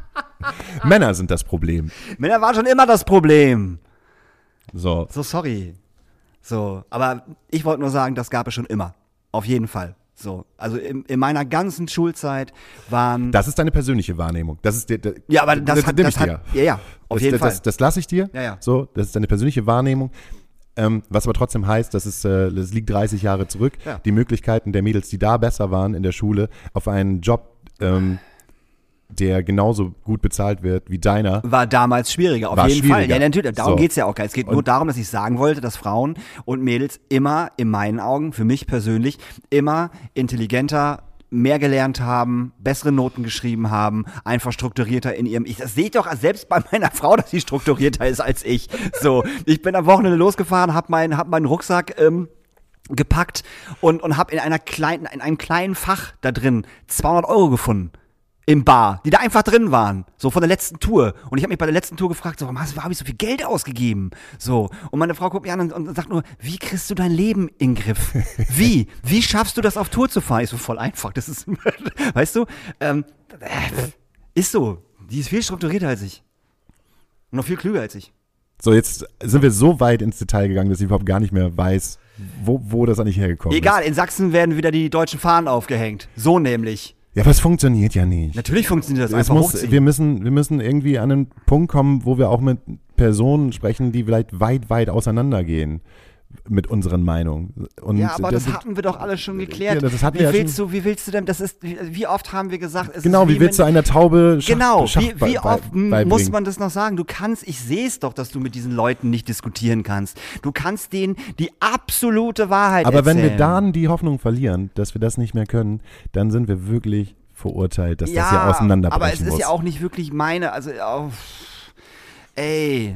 Männer sind das Problem. Männer waren schon immer das Problem. So. So, sorry. So, aber ich wollte nur sagen, das gab es schon immer. Auf jeden Fall. So, also in, in meiner ganzen Schulzeit waren. Das ist deine persönliche Wahrnehmung. Das ist der, der, ja, aber das, das hat, das hat ja, ja, auf das, jeden das, Fall. Das, das lasse ich dir. Ja, ja. So, das ist deine persönliche Wahrnehmung. Ähm, was aber trotzdem heißt, dass es, äh, das liegt dreißig Jahre zurück. Ja. Die Möglichkeiten der Mädels, die da besser waren in der Schule, auf einen Job, ähm, der genauso gut bezahlt wird wie deiner. War damals schwieriger, auf war jeden schwieriger. Fall. Ja, natürlich, darum so. geht's ja auch gar nicht. Es geht und nur darum, dass ich sagen wollte, dass Frauen und Mädels immer, in meinen Augen, für mich persönlich, immer intelligenter, mehr gelernt haben, bessere Noten geschrieben haben, einfach strukturierter in ihrem Ich. Das sehe ich doch selbst bei meiner Frau, dass sie strukturierter ist als ich. So, ich bin am Wochenende losgefahren, hab meinen hab meinen Rucksack ähm, gepackt und und hab in einer kleinen in einem kleinen Fach da drin zweihundert Euro gefunden. Im Bar, die da einfach drin waren, so von der letzten Tour. Und ich habe mich bei der letzten Tour gefragt, so, warum habe ich so viel Geld ausgegeben? So, und meine Frau guckt mich an und, und sagt nur, wie kriegst du dein Leben in den Griff? Wie? Wie schaffst du das, auf Tour zu fahren? Ist so voll einfach, das ist, weißt du, ähm, ist so, die ist viel strukturierter als ich. Und noch viel klüger als ich. So, jetzt sind wir so weit ins Detail gegangen, dass ich überhaupt gar nicht mehr weiß, wo, wo das eigentlich hergekommen Egal, ist. in Sachsen werden wieder die deutschen Fahnen aufgehängt. So nämlich. Ja, aber es funktioniert ja nicht. Natürlich funktioniert das es einfach muss, hochziehen. wir müssen, wir müssen irgendwie an einen Punkt kommen, wo wir auch mit Personen sprechen, die vielleicht weit, weit auseinandergehen mit unseren Meinungen. Und ja, aber das, das hatten wir doch alle schon geklärt. Ja, das hatten wie wir ja willst schon. du, wie willst du denn, das ist, wie, wie oft haben wir gesagt, es Genau, ist wie, wie willst du einer Taube Schach, Genau, Schach wie, wie bei, oft bei, beibringen? muss man das noch sagen? Du kannst, ich sehe es doch, dass du mit diesen Leuten nicht diskutieren kannst. Du kannst denen die absolute Wahrheit aber erzählen. wenn wir dann die Hoffnung verlieren, dass wir das nicht mehr können, dann sind wir wirklich verurteilt, dass ja, das hier auseinanderbrechen aber es ist muss. ja auch nicht wirklich meine, also, oh, ey,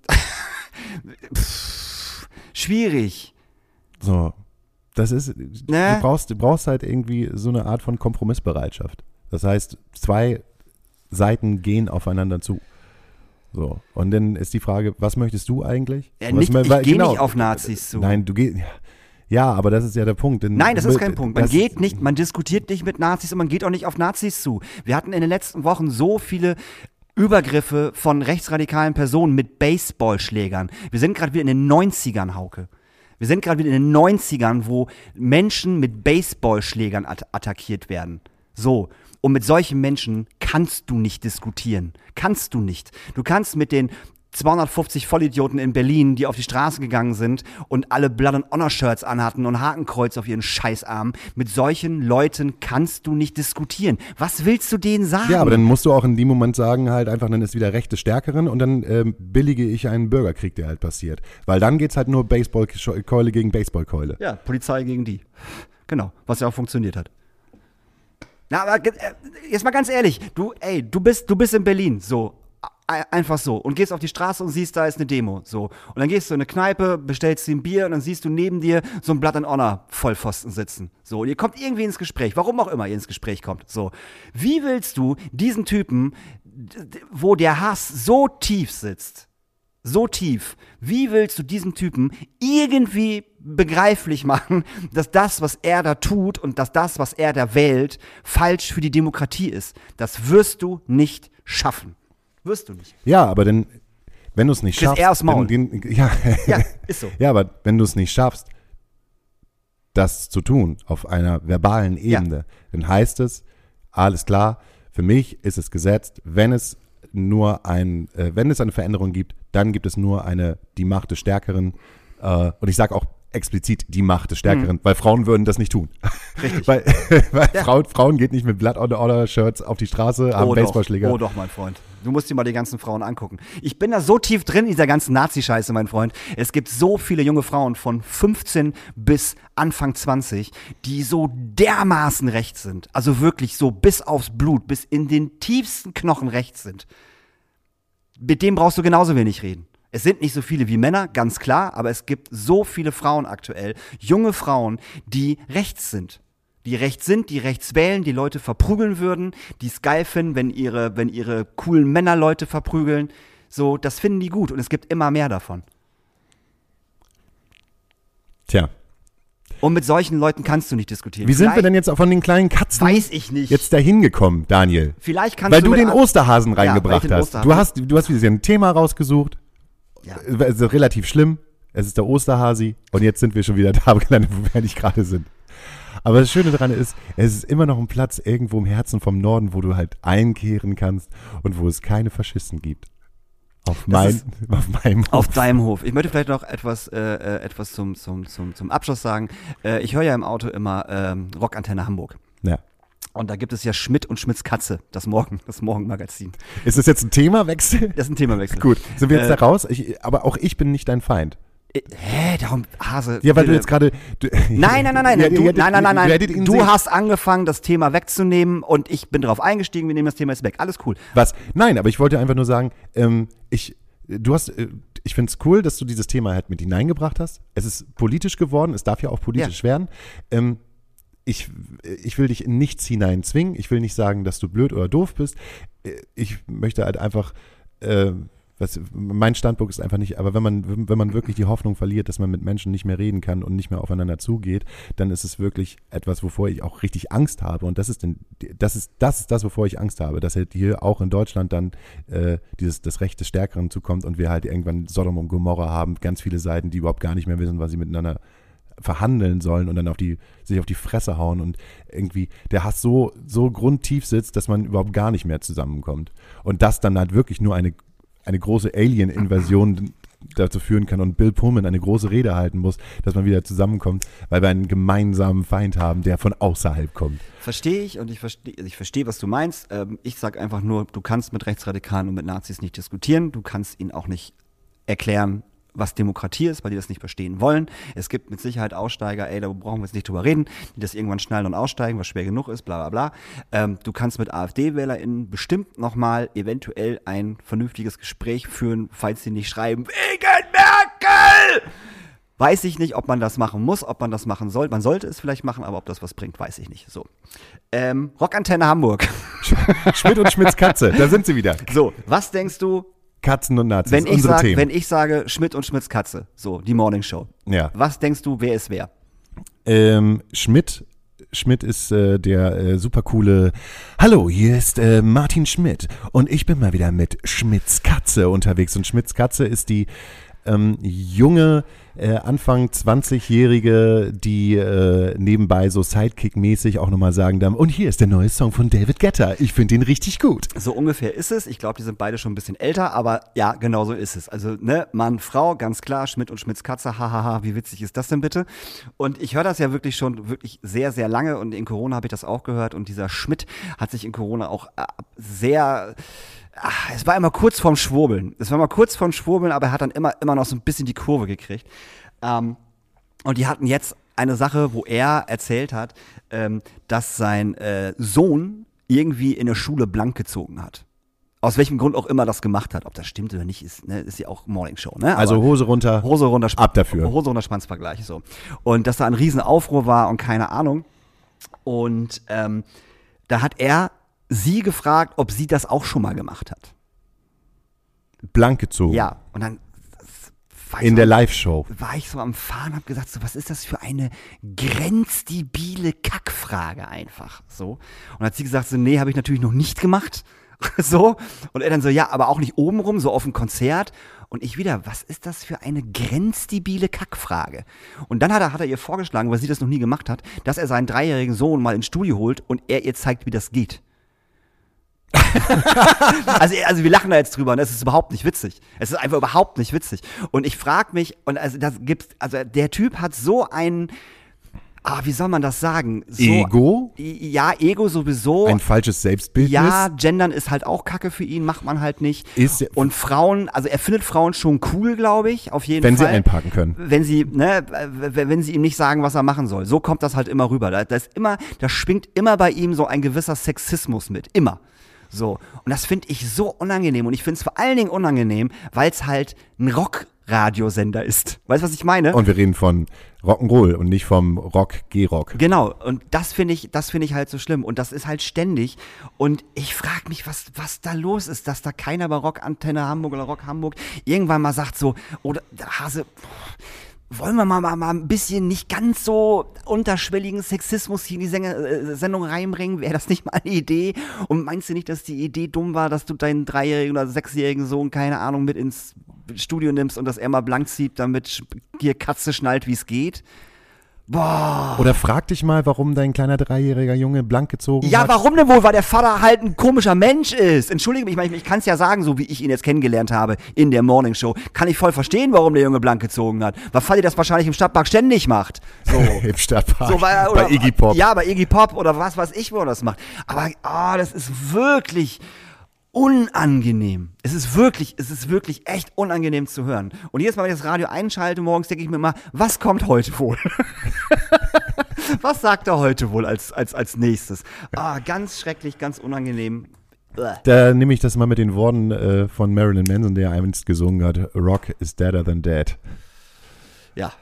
Pff, schwierig. So, das ist, Ne? du brauchst, du brauchst halt irgendwie so eine Art von Kompromissbereitschaft. Das heißt, zwei Seiten gehen aufeinander zu. So. Und dann ist die Frage, was möchtest du eigentlich? Ja, Was nicht, mö- ich weil- gehe genau. nicht auf Nazis zu. Nein, du gehst. Ja, aber das ist ja der Punkt. denn- Nein, das ist kein Punkt. Man das- geht nicht, man diskutiert nicht mit Nazis und man geht auch nicht auf Nazis zu. Wir hatten in den letzten Wochen so viele Übergriffe von rechtsradikalen Personen mit Baseballschlägern. Wir sind gerade wieder in den neunzigern, Hauke. Wir sind gerade wieder in den neunzigern, wo Menschen mit Baseballschlägern at- attackiert werden. So. Und mit solchen Menschen kannst du nicht diskutieren. Kannst du nicht. Du kannst mit den zweihundertfünfzig Vollidioten in Berlin, die auf die Straße gegangen sind und alle Blood and Honor Shirts anhatten und Hakenkreuz auf ihren Scheißarmen. Mit solchen Leuten kannst du nicht diskutieren. Was willst du denen sagen? Ja, aber dann musst du auch in dem Moment sagen, halt einfach, dann ist wieder Recht des Stärkeren und dann ähm, billige ich einen Bürgerkrieg, der halt passiert. Weil dann geht's halt nur Baseballkeule gegen Baseballkeule. Ja, Polizei gegen die. Genau, was ja auch funktioniert hat. Na, aber äh, jetzt mal ganz ehrlich, du, ey, du bist, du bist in Berlin, so. Einfach so. Und gehst auf die Straße und siehst, da ist eine Demo. So. Und dann gehst du in eine Kneipe, bestellst dir ein Bier und dann siehst du neben dir so ein Blood and Honor Vollpfosten sitzen. So. Und ihr kommt irgendwie ins Gespräch. Warum auch immer ihr ins Gespräch kommt. So. Wie willst du diesen Typen, wo der Hass so tief sitzt, so tief, wie willst du diesem Typen irgendwie begreiflich machen, dass das, was er da tut und dass das, was er da wählt, falsch für die Demokratie ist? Das wirst du nicht schaffen. Wirst du nicht. Ja, aber dann, wenn du es nicht Kriegst schaffst. er aufs Maul. Dann, den, ja, Ja, ist so. ja, aber wenn du es nicht schaffst, das zu tun auf einer verbalen Ebene, Ja. dann heißt es, alles klar, für mich ist es gesetzt, wenn es nur ein, äh, wenn es eine Veränderung gibt, dann gibt es nur eine, die Macht des Stärkeren, äh, und ich sage auch explizit die Macht des Stärkeren, Mhm. weil Frauen würden das nicht tun. Richtig. weil weil Ja. Frauen, Frauen geht nicht mit Blood on the Order Shirts auf die Straße, haben Oh Baseballschläger. doch, oh doch, mein Freund. Du musst dir mal die ganzen Frauen angucken. Ich bin da so tief drin in dieser ganzen Nazi-Scheiße, mein Freund. Es gibt so viele junge Frauen von fünfzehn bis Anfang zwanzig, die so dermaßen rechts sind. Also wirklich so bis aufs Blut, bis in den tiefsten Knochen rechts sind. Mit dem brauchst du genauso wenig reden. Es sind nicht so viele wie Männer, ganz klar, aber es gibt so viele Frauen aktuell, junge Frauen, die rechts sind. Die rechts sind, die rechts wählen, die Leute verprügeln würden, die es geil finden, wenn ihre, wenn ihre coolen Männer Leute verprügeln. So, das finden die gut und es gibt immer mehr davon. Tja, Und mit solchen Leuten kannst du nicht diskutieren. wie sind wir Vielleicht- denn jetzt auch von den kleinen Katzen Weiß ich nicht. jetzt dahin gekommen, Daniel? Vielleicht kannst Weil du du mit den a- Osterhasen Ja, weil reingebracht ich den hast. Osterhasen- Du hast. Du hast wieder ein Thema rausgesucht. Ja. Es ist relativ schlimm. Es ist der Osterhasi. Und jetzt sind wir schon wieder da gelandet, wo wir nicht gerade sind. Aber das Schöne daran ist, es ist immer noch ein Platz irgendwo im Herzen vom Norden, wo du halt einkehren kannst und wo es keine Faschisten gibt. Auf, mein, ist- auf meinem Auf Hof. deinem Hof. Ich möchte vielleicht noch etwas, äh, äh, etwas zum, zum, zum, zum Abschluss sagen. Äh, ich höre ja im Auto immer ähm, Rockantenne Hamburg. Ja. Und da gibt es ja Schmidt und Schmidts Katze, das Morgen, das Morgenmagazin. Ist das jetzt ein Themawechsel? Das ist ein Themawechsel. Gut, sind wir jetzt Äh, da raus? Ich, aber auch ich bin nicht dein Feind. Äh, Hä, darum, Hase. Ja, weil du bitte. jetzt gerade. du- Nein, nein, nein, nein, Ja, du, ihr hättet- nein, nein, nein, ihr nein. hättet ihn Du sehen- hast angefangen, das Thema wegzunehmen und ich bin drauf eingestiegen, wir nehmen das Thema jetzt weg. Alles cool. Was? Nein, aber ich wollte einfach nur sagen, ähm, ich, du hast, äh, ich finde es cool, dass du dieses Thema halt mit hineingebracht hast. Es ist politisch geworden, es darf ja auch politisch werden. Ähm, ich, ich will dich in nichts hineinzwingen. Ich will nicht sagen, dass du blöd oder doof bist. Äh, Ich möchte halt einfach, äh, was, mein Standpunkt ist einfach nicht, aber wenn man, wenn man wirklich die Hoffnung verliert, dass man mit Menschen nicht mehr reden kann und nicht mehr aufeinander zugeht, dann ist es wirklich etwas, wovor ich auch richtig Angst habe. Und das ist, denn, das ist, das ist das, wovor ich Angst habe, dass halt hier auch in Deutschland dann äh, dieses, das Recht des Stärkeren zukommt und wir halt irgendwann Sodom und Gomorra haben, ganz viele Seiten, die überhaupt gar nicht mehr wissen, was sie miteinander verhandeln sollen und dann auf die, sich auf die Fresse hauen und irgendwie der Hass so, so grundtief sitzt, dass man überhaupt gar nicht mehr zusammenkommt. Und das dann halt wirklich nur eine, eine große Alien-Invasion dazu führen kann und Bill Pullman eine große Rede halten muss, dass man wieder zusammenkommt, weil wir einen gemeinsamen Feind haben, der von außerhalb kommt. Verstehe ich und ich verstehe, ich verstehe, was du meinst. Ähm, ich sage einfach nur, du kannst mit Rechtsradikalen und mit Nazis nicht diskutieren. Du kannst ihnen auch nicht erklären, was Demokratie ist, weil die das nicht verstehen wollen. Es gibt mit Sicherheit Aussteiger, ey, da brauchen wir jetzt nicht drüber reden, die das irgendwann schnallen und aussteigen, was schwer genug ist, bla bla bla. Ähm, du kannst mit AfD-WählerInnen bestimmt nochmal eventuell ein vernünftiges Gespräch führen, falls sie nicht schreiben, wegen Merkel! Weiß ich nicht, ob man das machen muss, ob man das machen soll. Man sollte es vielleicht machen, aber ob das was bringt, weiß ich nicht. So. Ähm, Rockantenne Hamburg. Schmidt und Schmidts Katze, da sind sie wieder. So, was denkst du, Katzen und Nazis, Wenn ich, unsere sag, Themen. wenn ich sage Schmidt und Schmidts Katze, so, die Morning Show. Ja. Was denkst du, wer ist wer? Ähm, Schmidt, Schmidt ist äh, der äh, super coole, hallo, hier ist äh, Martin Schmidt und ich bin mal wieder mit Schmidts Katze unterwegs. Und Schmidts Katze ist die ähm, junge, äh, Anfang zwanzigjährige, die äh, nebenbei so Sidekick-mäßig auch nochmal sagen darf, und hier ist der neue Song von David Guetta, ich finde den richtig gut. So ungefähr ist es. Ich glaube, die sind beide schon ein bisschen älter, aber ja, genau so ist es. Also, ne, Mann, Frau, ganz klar, Schmidt und Schmidts Katze, hahaha, wie witzig ist das denn bitte? Und ich höre das ja wirklich schon wirklich sehr, sehr lange und in Corona habe ich das auch gehört und dieser Schmidt hat sich in Corona auch äh, sehr... Ach, es war immer kurz vorm Schwurbeln. Es war immer kurz vorm Schwurbeln, aber er hat dann immer, immer noch so ein bisschen die Kurve gekriegt. Ähm, und die hatten jetzt eine Sache, wo er erzählt hat, ähm, dass sein äh, Sohn irgendwie in der Schule blank gezogen hat. Aus welchem Grund auch immer das gemacht hat. Ob das stimmt oder nicht, ist, ne, ist ja auch Morning Show. Ne? Also aber Hose runter, Hose runter, Sp- ab dafür. Hose runter, Spanzvergleich. So. Und dass da ein riesen Aufruhr war und keine Ahnung. Und ähm, da hat er sie gefragt, ob sie das auch schon mal gemacht hat. Blank gezogen. Ja, und dann war ich In so der am- Live-Show. war ich so am Fahren, hab gesagt, so, was ist das für eine grenzdebile Kackfrage einfach, so. Und hat sie gesagt, so, nee, habe ich natürlich noch nicht gemacht, so. Und er dann so, ja, aber auch nicht obenrum, so auf dem Konzert. Und ich wieder, was ist das für eine grenzdebile Kackfrage? Und dann hat er, hat er ihr vorgeschlagen, weil sie das noch nie gemacht hat, dass er seinen dreijährigen Sohn mal ins Studio holt und er ihr zeigt, wie das geht. also, also wir lachen da jetzt drüber und es ist überhaupt nicht witzig. Es ist einfach überhaupt nicht witzig. Und ich frage mich, und also das gibt's, also der Typ hat so einen, ah, wie soll man das sagen? So, Ego? Ja, Ego sowieso. Ein falsches Selbstbildnis? Ja, Gendern ist halt auch Kacke für ihn, macht man halt nicht. Ist- und Frauen, also er findet Frauen schon cool, glaube ich, auf jeden Wenn sie Fall. einparken können. Wenn sie, ne, wenn wenn sie ihm nicht sagen, was er machen soll. So kommt das halt immer rüber. Da, da ist immer, da schwingt immer bei ihm so ein gewisser Sexismus mit. Immer. So. Und das finde ich so unangenehm. Und ich finde es vor allen Dingen unangenehm, weil es halt ein Rock-Radiosender ist. Weißt du, was ich meine? Und wir reden von Rock'n'Roll und nicht vom Rock, G-Rock. Genau, und das finde ich, das finde ich halt so schlimm. Und das ist halt ständig. Und ich frage mich, was, was da los ist, dass da keiner bei Rockantenne Hamburg oder Rock Hamburg irgendwann mal sagt so, oder Hase, wollen wir mal, mal, mal ein bisschen nicht ganz so unterschwelligen Sexismus hier in die Sänger, äh, Sendung reinbringen? Wäre das nicht mal eine Idee? Und meinst du nicht, dass die Idee dumm war, dass du deinen dreijährigen oder sechsjährigen Sohn, keine Ahnung, mit ins Studio nimmst und dass er mal blank zieht, damit hier Katze schnallt, wie es geht? Boah. Oder frag dich mal, warum dein kleiner dreijähriger Junge blank gezogen Ja, hat. warum denn wohl? Weil der Vater halt ein komischer Mensch ist. Entschuldige mich, ich, meine, ich kann es ja sagen, so wie ich ihn jetzt kennengelernt habe in der Morning Show. Kann ich voll verstehen, warum der Junge blank gezogen hat. Weil Fadi das wahrscheinlich im Stadtpark ständig macht. So. Im Stadtpark, So, weil, oder, bei Iggy Pop. Ja, bei Iggy Pop oder was weiß ich, wo er das macht. Aber ah, das ist wirklich unangenehm. Es ist wirklich, es ist wirklich echt unangenehm zu hören. Und jedes Mal, wenn ich das Radio einschalte morgens, denke ich mir immer, was kommt heute wohl? Was sagt er heute wohl als, als, als nächstes? Ah, ganz schrecklich, ganz unangenehm. Bäh. Da nehme ich das mal mit den Worten äh, von Marilyn Manson, der einst gesungen hat, Rock is deader than dead. Ja.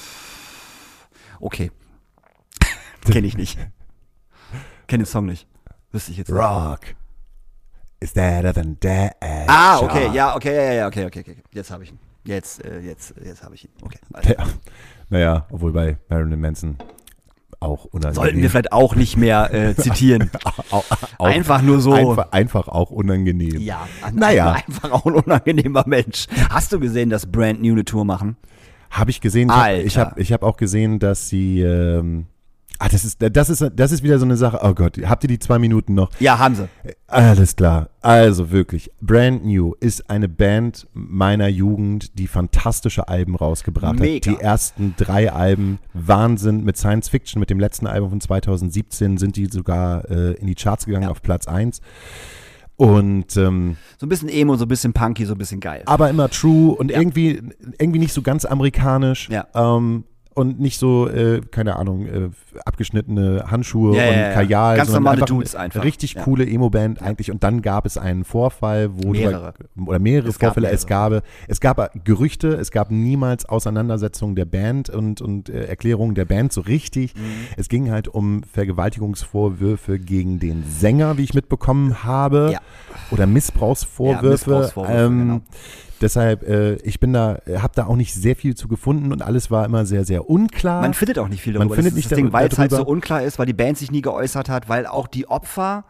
Okay. Kenne ich nicht. Kenne den Song nicht. Wüsste ich jetzt nicht. Rock is deader than dead. Ah, okay, ja, okay, ja, ja, okay, okay, okay. Jetzt habe ich ihn. Jetzt, äh, jetzt, jetzt habe ich ihn. Okay. Also. Ja. Naja, obwohl bei Marilyn Manson auch unangenehm. Sollten wir vielleicht auch nicht mehr äh, zitieren. Auch- auch- Einfach nur so. Einfach, einfach auch unangenehm. Ja, Naja. einfach auch ein unangenehmer Mensch. Hast du gesehen, dass Brand New eine Tour machen? Habe ich gesehen. Ich habe Alter. ich hab, ich hab auch gesehen, dass sie. Ähm, ah, das ist, das, ist, das ist wieder so eine Sache. Oh Gott, habt ihr die zwei Minuten noch? Ja, haben sie. Alles klar. Also wirklich, Brand New ist eine Band meiner Jugend, die fantastische Alben rausgebracht Mega. hat. Die ersten drei Alben, Wahnsinn. Mit Science Fiction, mit dem letzten Album von zweitausendsiebzehn sind die sogar äh, in die Charts gegangen, Ja. auf Platz eins. Und ähm, So ein bisschen Emo, so ein bisschen Punky, so ein bisschen geil. aber immer true und Ja. irgendwie, irgendwie nicht so ganz amerikanisch. Ja. Ähm, und nicht so, äh, keine Ahnung, äh, abgeschnittene Handschuhe Ja, und ja, ja. Kajal, Ganz sondern normale einfach Dudes eine einfach. richtig Ja. coole Emo-Band eigentlich. Und dann gab es einen Vorfall, wo Mehrere. Du, oder mehrere Es gab Vorfälle. mehrere. Es gab, es gab Gerüchte, es gab niemals Auseinandersetzungen der Band und, und äh, Erklärungen der Band so richtig. Mhm. Es ging halt um Vergewaltigungsvorwürfe gegen den Sänger, wie ich mitbekommen habe. Ja. Oder Missbrauchsvorwürfe. Ja, Missbrauchsvorwürfe, ähm, genau. Deshalb, äh, ich bin da, habe da auch nicht sehr viel zu gefunden und alles war immer sehr, sehr unklar. Man findet auch nicht viel Man darüber. findet das nicht ist das Ding, darüber- weil es halt so darüber. unklar ist, weil die Band sich nie geäußert hat, weil auch die Opfer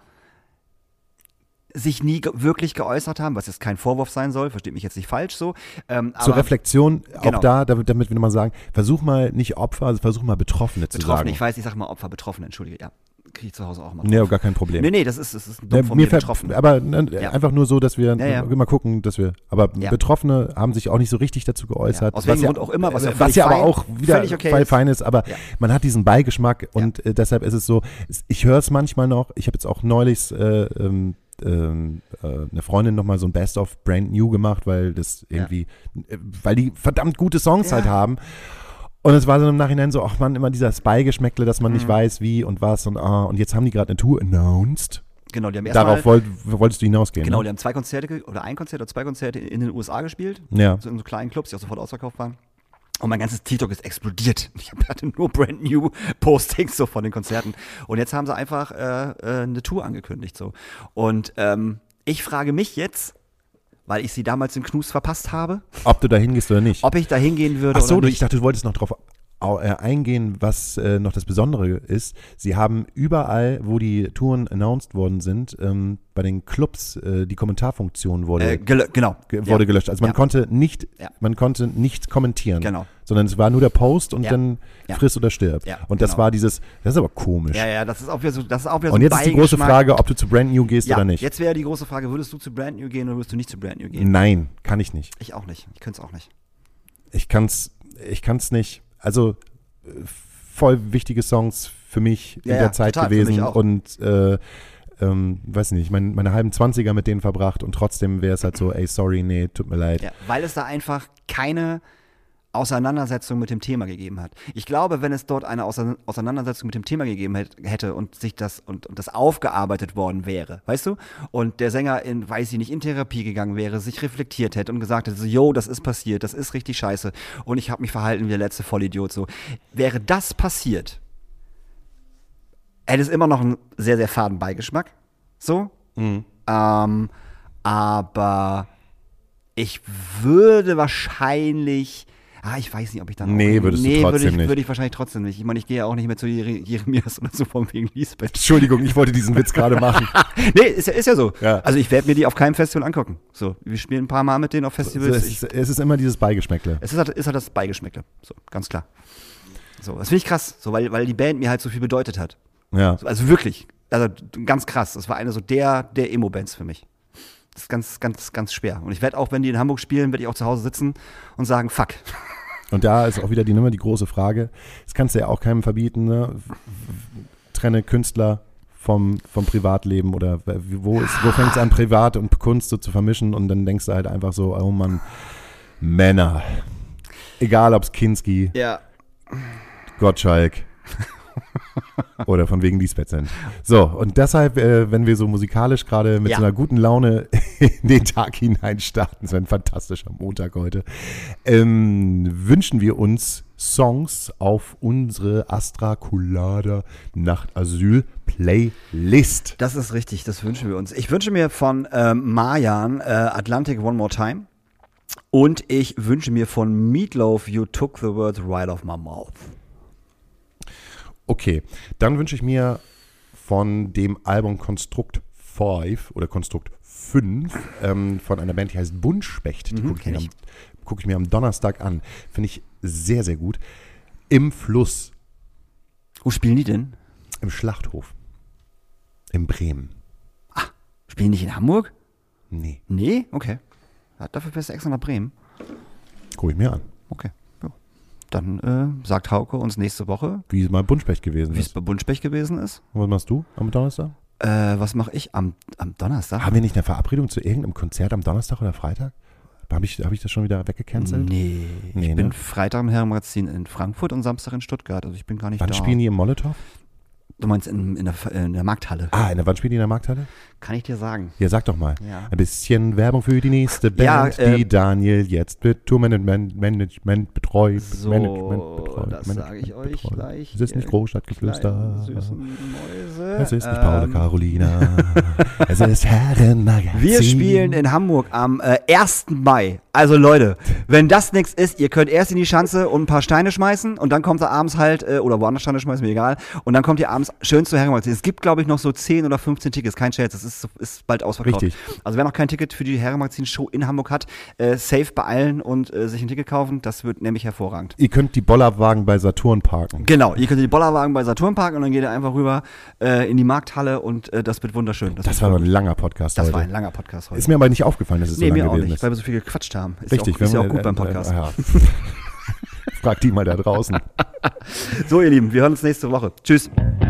sich nie ge wirklich geäußert haben, was jetzt kein Vorwurf sein soll, versteht mich jetzt nicht falsch so. Ähm, Zur aber Reflexion, Genau. auch da, damit, damit wir nochmal sagen, versuch mal nicht Opfer, also versuch mal Betroffene zu Betroffene, sagen. ich weiß, ich sag mal Opfer, Betroffene, entschuldige, ja. Kriege ich zu Hause auch mal. Nee, drauf. gar kein Problem. Nee, nee, das ist, das ist Ja, dumm von mir mir, fällt- Betroffene. aber ne, Ja. einfach nur so, dass wir Ja, ja. immer gucken, dass wir, aber Ja. Betroffene haben sich auch nicht so richtig dazu geäußert. Ja, aus welchem Grund auch immer, was ja völlig ja aber fein- auch wieder völlig okay fein, ist. fein ist, aber Ja. man hat diesen Beigeschmack und äh, deshalb ist es so, es- ich höre es manchmal noch, ich habe jetzt auch neulich äh, ähm, ähm, äh, eine Freundin nochmal so ein Best of Brand New gemacht, weil das irgendwie, äh, weil die verdammt gute Songs Ja. halt haben. Und es war so im Nachhinein so, ach man, immer dieser Spy-Geschmäckle, dass man Mhm. nicht weiß, wie und was und ah, und jetzt haben die gerade eine Tour announced. Genau, die haben erstmal, Darauf wollt, wolltest du hinausgehen. genau, ne? die haben zwei Konzerte ge- oder ein Konzert oder zwei Konzerte in den U S A gespielt. Ja. So in so kleinen Clubs, die auch sofort ausverkauft waren. Und mein ganzes TikTok ist explodiert. Ich hatte nur brand new Postings so von den Konzerten. Und jetzt haben sie einfach äh, äh, eine Tour angekündigt. So. Und ähm, ich frage mich jetzt, weil ich sie damals im Knus verpasst habe, Ob du da hingehst oder nicht. ob ich da hingehen würde Ach so, oder du- nicht. ich dachte, du wolltest noch drauf au- äh, eingehen, was äh, noch das Besondere ist. Sie haben überall, wo die Touren announced worden sind, ähm, bei den Clubs äh, die Kommentarfunktion wurde, äh, gelö- genau. ge wurde ja. gelöscht. Also man Ja. konnte nicht, Ja. man konnte nicht kommentieren, Genau. sondern es war nur der Post und Ja. dann Ja. friss oder stirb. Ja, Und das genau. war dieses, das ist aber komisch. Ja, ja, das ist auch wieder so, das ist auch wieder Und so jetzt ein ist die große Beigeschmack. Frage, ob du zu Brand New gehst Ja, oder nicht. jetzt wäre die große Frage, würdest du zu Brand New gehen oder würdest du nicht zu Brand New gehen? Nein, kann ich nicht. Ich auch nicht. Ich könnte es auch nicht. Ich kann's, ich kann's nicht. Also äh, voll wichtige Songs für mich Ja, in der ja, Zeit total, für gewesen mich auch. und äh, ähm, weiß nicht, mein, meine halben Zwanziger mit denen verbracht und trotzdem wäre es halt so, ey, sorry, nee, tut mir leid. Ja, weil es da einfach keine Auseinandersetzung mit dem Thema gegeben hat. Ich glaube, wenn es dort eine Ause- Auseinandersetzung mit dem Thema gegeben hätt- hätte und sich das und, und das aufgearbeitet worden wäre, weißt du? Und der Sänger in, weiß ich nicht, in Therapie gegangen wäre, sich reflektiert hätte und gesagt hätte, so, yo, das ist passiert, das ist richtig scheiße und ich habe mich verhalten wie der letzte Vollidiot, so. Wäre das passiert, hätte es immer noch einen sehr, sehr faden Beigeschmack, so. Ähm, aber ich würde wahrscheinlich, ah, ich weiß nicht, ob ich dann Nee, auch, würdest du nee, trotzdem würde ich, nicht. würde ich wahrscheinlich trotzdem nicht. Ich meine, ich gehe ja auch nicht mehr zu Jere- Jeremias oder so von wegen Lisbeth. Entschuldigung, ich wollte diesen Witz gerade machen. Nee, ist ja, ist ja so. Ja. Also ich werde mir die auf keinem Festival angucken. So, wir spielen ein paar Mal mit denen auf es, Festivals. ist, Ich, es ist immer dieses Beigeschmäckle. es ist halt, ist halt das Beigeschmäckle. So, ganz klar. So, das finde ich krass, so, weil, weil die Band mir halt so viel bedeutet hat. Ja. So, also wirklich, also ganz krass. Das war eine so der, der Emo-Bands für mich. Das ist ganz, ganz, ganz schwer. Und ich werde auch, wenn die in Hamburg spielen, werde ich auch zu Hause sitzen und sagen, fuck. Und da ist auch wieder die Nummer die große Frage. Das kannst du ja auch keinem verbieten, ne? Trenne Künstler vom, vom Privatleben oder wo, ist, wo fängt es an, Privat und Kunst so zu vermischen und dann denkst du halt einfach so, oh Mann, Männer. Egal ob es Kinski, Ja. Gottschalk oder von wegen Lisbeth sind. So, und deshalb, äh, wenn wir so musikalisch gerade mit Ja. so einer guten Laune in den Tag hinein starten, so ein fantastischer Montag heute, ähm, wünschen wir uns Songs auf unsere Astra Colada Nachtasyl Playlist. Das ist richtig, das wünschen wir uns. Ich wünsche mir von ähm, Marjan äh, Atlantic One More Time und ich wünsche mir von Meatloaf You Took the Words Right Off My Mouth. Okay, dann wünsche ich mir von dem Album Konstrukt fünf oder Konstrukt fünf ähm, von einer Band, die heißt Buntspecht. Die Mhm, gucke ich, kenn mir ich. am- guck ich mir am Donnerstag an. Finde ich sehr, sehr gut. Im Fluss, Wo spielen die denn? im Schlachthof, in Bremen. Spielen die nicht in Hamburg? Nee, Nee? Okay. Ja, dafür fährst du extra nach Bremen. gucke ich mir an. Okay. Ja. Dann äh, sagt Hauke uns nächste Woche, Wie es mal Buntspecht gewesen wie es ist. bei Buntspecht gewesen ist. Und was machst du am Donnerstag? Äh, was mache ich am, am Donnerstag? Haben wir nicht eine Verabredung zu irgendeinem Konzert am Donnerstag oder Freitag? Habe ich, hab ich das schon wieder weggecancelt? Nee, Nee, ich bin ne? Freitag im Herrenmagazin in Frankfurt und Samstag in Stuttgart. Also ich bin gar nicht Wann da. spielen die im Molotow? Du meinst in, in, der, in der Markthalle? Ah, in der, wann spielen die in der Markthalle? Kann ich dir sagen. Ja, sag doch mal. Ja. Ein bisschen Werbung für die nächste Band, Ja, äh, die Daniel jetzt mit Tourmanagement Management betreut. So, Management betreut. das Management sage ich euch betreut. gleich. Es ist nicht ihr Großstadtgeflüster. kleinen, süßen Mäuse. Es ist nicht Ähm, Paul Carolina. Es ist Herrenmagazin. Wir spielen in Hamburg am äh, ersten Mai. Also Leute, wenn das nichts ist, ihr könnt erst in die Schanze und ein paar Steine schmeißen und dann kommt ihr abends halt, äh, oder woanders Steine schmeißen, mir egal. Und dann kommt ihr abends schön zu Herrenmagazin. Es gibt, glaube ich, noch so zehn oder fünfzehn Tickets, kein Scherz, das ist, ist bald ausverkauft. Richtig. Also wer noch kein Ticket für die Herrenmagazin-Show in Hamburg hat, äh, safe beeilen und äh, sich ein Ticket kaufen, das wird nämlich hervorragend. Ihr könnt die Bollerwagen bei Saturn parken. Genau, ihr könnt die Bollerwagen bei Saturn parken und dann geht ihr einfach rüber äh, in die Markthalle und äh, das wird wunderschön. Das wird war aber gut. ein langer Podcast Das heute. war ein langer Podcast heute. Ist mir aber nicht aufgefallen, dass es nee, so mir lang auch gewesen nicht, ist. weil wir so viel gequatscht haben. Ist Richtig. ja auch, ist ja auch wir- gut beim äh, Podcast. äh, ja. Frag die mal da draußen. So, ihr Lieben, wir hören uns nächste Woche. Tschüss.